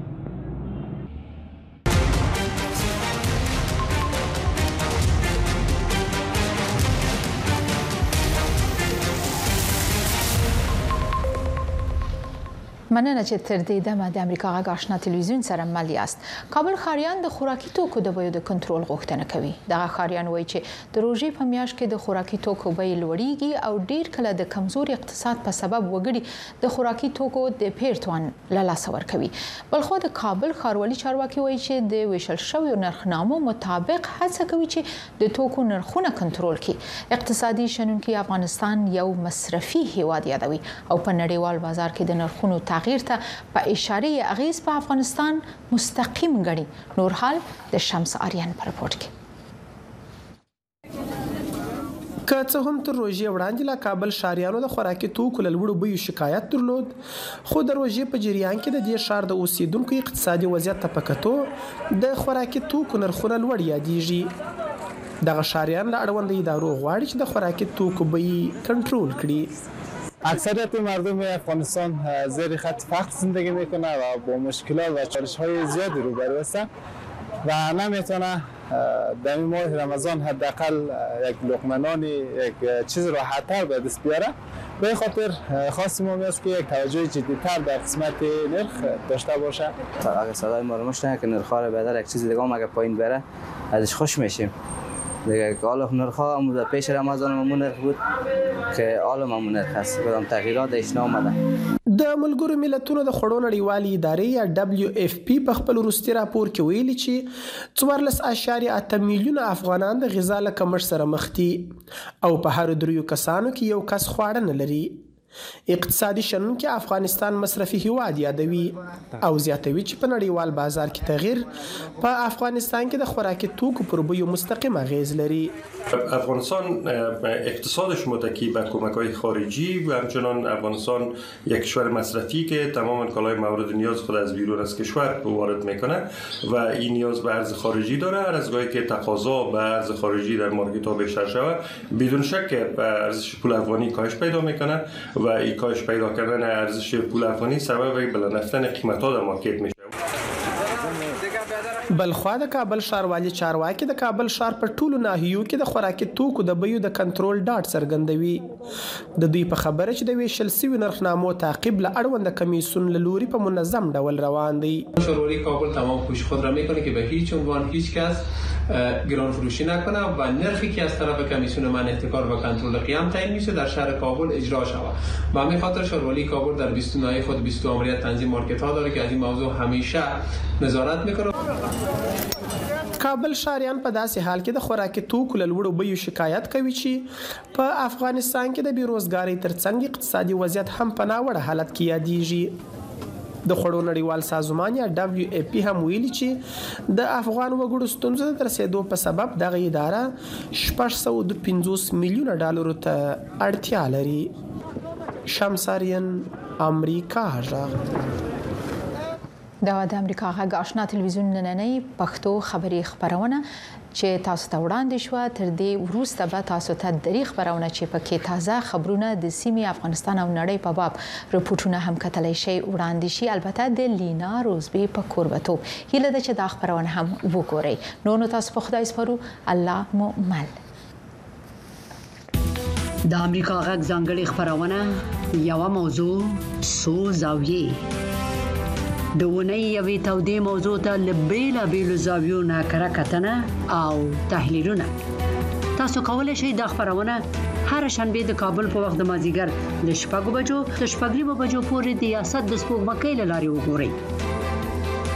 Speaker 18: مننه چې تر دې دمه د امریکا غږ آشنا تلویزیون سره مل یاست. کابل ښاریان د خوراکي توکو د بیو د کنټرول غوښتنه کوي. دغه ښاریان وایي چې د روژې په میاشت کې د خوراکي توکو بیې لوړیږي او ډیر کله د کمزوري اقتصاد په سبب وګړي د خوراکي توکو د پیرتوان له لاسه ورکوي. بلخو د کابل ښاروالي چارواکي وایي چې د ویشل شویو نرخنامو مطابق هڅه کوي چې د توکو نرخونه کنټرول کړي. اقتصادي شنونکي افغانستان یو مصرفي هیواد یادوي او په نړیوال بازار کې د نرخونو تغییر ته په اشاره اغیز په افغانستان مستقیم غړي. نور حال د شمس آریان په رپورت کې.
Speaker 9: که څه هم تر روژې وړاندې لا کابل ښاریانو د خوراکي توکو له لوړو بیو شکایت درلود، خو د روژې په جریان کې د دې ښار د اوسیدونکو اقتصادي وضعیت ته په کتو د خوراکي توکو نرخونه لوړ یادېږي. دغه ښاریان له اړوندو ادارو غواړي چې د خوراکي توکو بیې کنټرول کړي.
Speaker 10: اکثریت مردم افغانستان زیر خط فقر زندگی میکنه و با مشکلات و چالش‌های زیادی روبرو هستند و نمیتونه در این ماه رمضان حداقل یک لقمه نان یک چیز راحت‌تر به دست بیاره. به خاطر خواستیم است که یک توجه جدی‌تر در قسمت نرخ داشته باشه.
Speaker 11: اگه صدای ما رو میشنوه که نرخ‌ها رو بهتر یک چیز دیگه هم اگه پایین بره ازش خوش میشیم. دیگه حالا نرخ‌ها هم پیش رمضان همون نرخ بود که حالا همون نرخ هست. کدام تغییرات اشنا اومده.
Speaker 9: د ملګرو ملتونو د خړو نړیوالې ادارې یا WFP په خپل وروستي راپور کې ویلي چې 14.8 میلیونه افغانان د غذا له کمښت سره مخ دي او په هر دریو کسانو کې یو کس خواړه نه لري. اقتصادي شنونکي افغانستان مصرفي هیواد یادوي او زیاتوي چې په نړیوال بازار کې تغییر په افغانستان کې د خوراکي توکو پر بیو مستقیم اغیز لري.
Speaker 24: افغانستان اقتصادش متکی بر کمک‌های خارجی و همچنان افغانستان یک کشور مصرفی که تمام کالای مورد نیاز خود از بیرون از کشور وارد میکنه و این نیاز به ارز خارجی داره. هر از گاهی که تقاضا به ارز خارجی در مارکت‌ها بیشتر شود بدون شک ارزش پول افغانی کاهش پیدا میکنه و این کاهش پیدا کردن ارزش پول افغانی سبب بالا رفتن قیمت‌ها در مارکت میشه.
Speaker 9: بلخوا د کابل ښاروالي چارواکي د کابل ښار په ټولو ناحیو کې د خوراکي توکو د بیو د کنټرول ډاټ څرګندوي. د دوی په خبره چې د ویشل سوي نرخنامو تعقیب له اړوند کمیسیون له لوري په منظم ډول روان دی.
Speaker 25: ښاروالي کابل تمام کوشش خود را میکنه که به هیچ عنوان هیچ کس گران فروشی نکنه و نرخی که از طرف کمیسیون من احتکار و کنترل قیام تعیین میشه در شهر کابل اجرا شود. و همین خاطر ښاروالي کابل در 20 ناحیه خود 20 ماموریت تنظیم مارکت ها داره که از این موضوع همیشه نظارت میکنه.
Speaker 9: کابل ښاریان په داسې حال کې د خوراکي توکو له لوړو بیو شکایت کوي چې په افغانستان کې د بیروزګارۍ ترڅنګ اقتصادي وضعیت هم په ناوړه حالت کې یادېږي. د خړو نړیوال سازمان یا WFP هم ویلي چې د افغان وګړو ستونزو د رسیدو په سبب دغه اداره 650 میلیونه ډالرو ته اړتیا لري. شمساریان، امریکا غږ.
Speaker 18: دا د امریکا غږ آشنا تلویزیون نننۍ پښتو خبري خبرونه چې تاسو ته وړاندې شو. تر دې وروسته به تاسو ته درې خبرونه چې پکې تازه خبرونه د سیمې افغانستان او نړۍ په باب رپورټونه هم کتلی شي وړاندې شي. البته د لینا روزبي په کوربتوب هیله ده چې دا خبرونه هم وګورئ. نو تاسو په خدای سپارو. الله مو مل.
Speaker 3: د امریکا غږ ځانګړي خبرونه یو موضوع څو زاویې د ونې یوې تودې موضوع ته له بیلابیلو زاویو نه کره کتنه او تحلیلونه. تاسو کولی شئ دا خبرونه هر شنبه د کابل په وخت د مازیګر له 6 بجو تر 6 بجو پورې د ریاست د سپوږمکۍ له لارې وګورئ.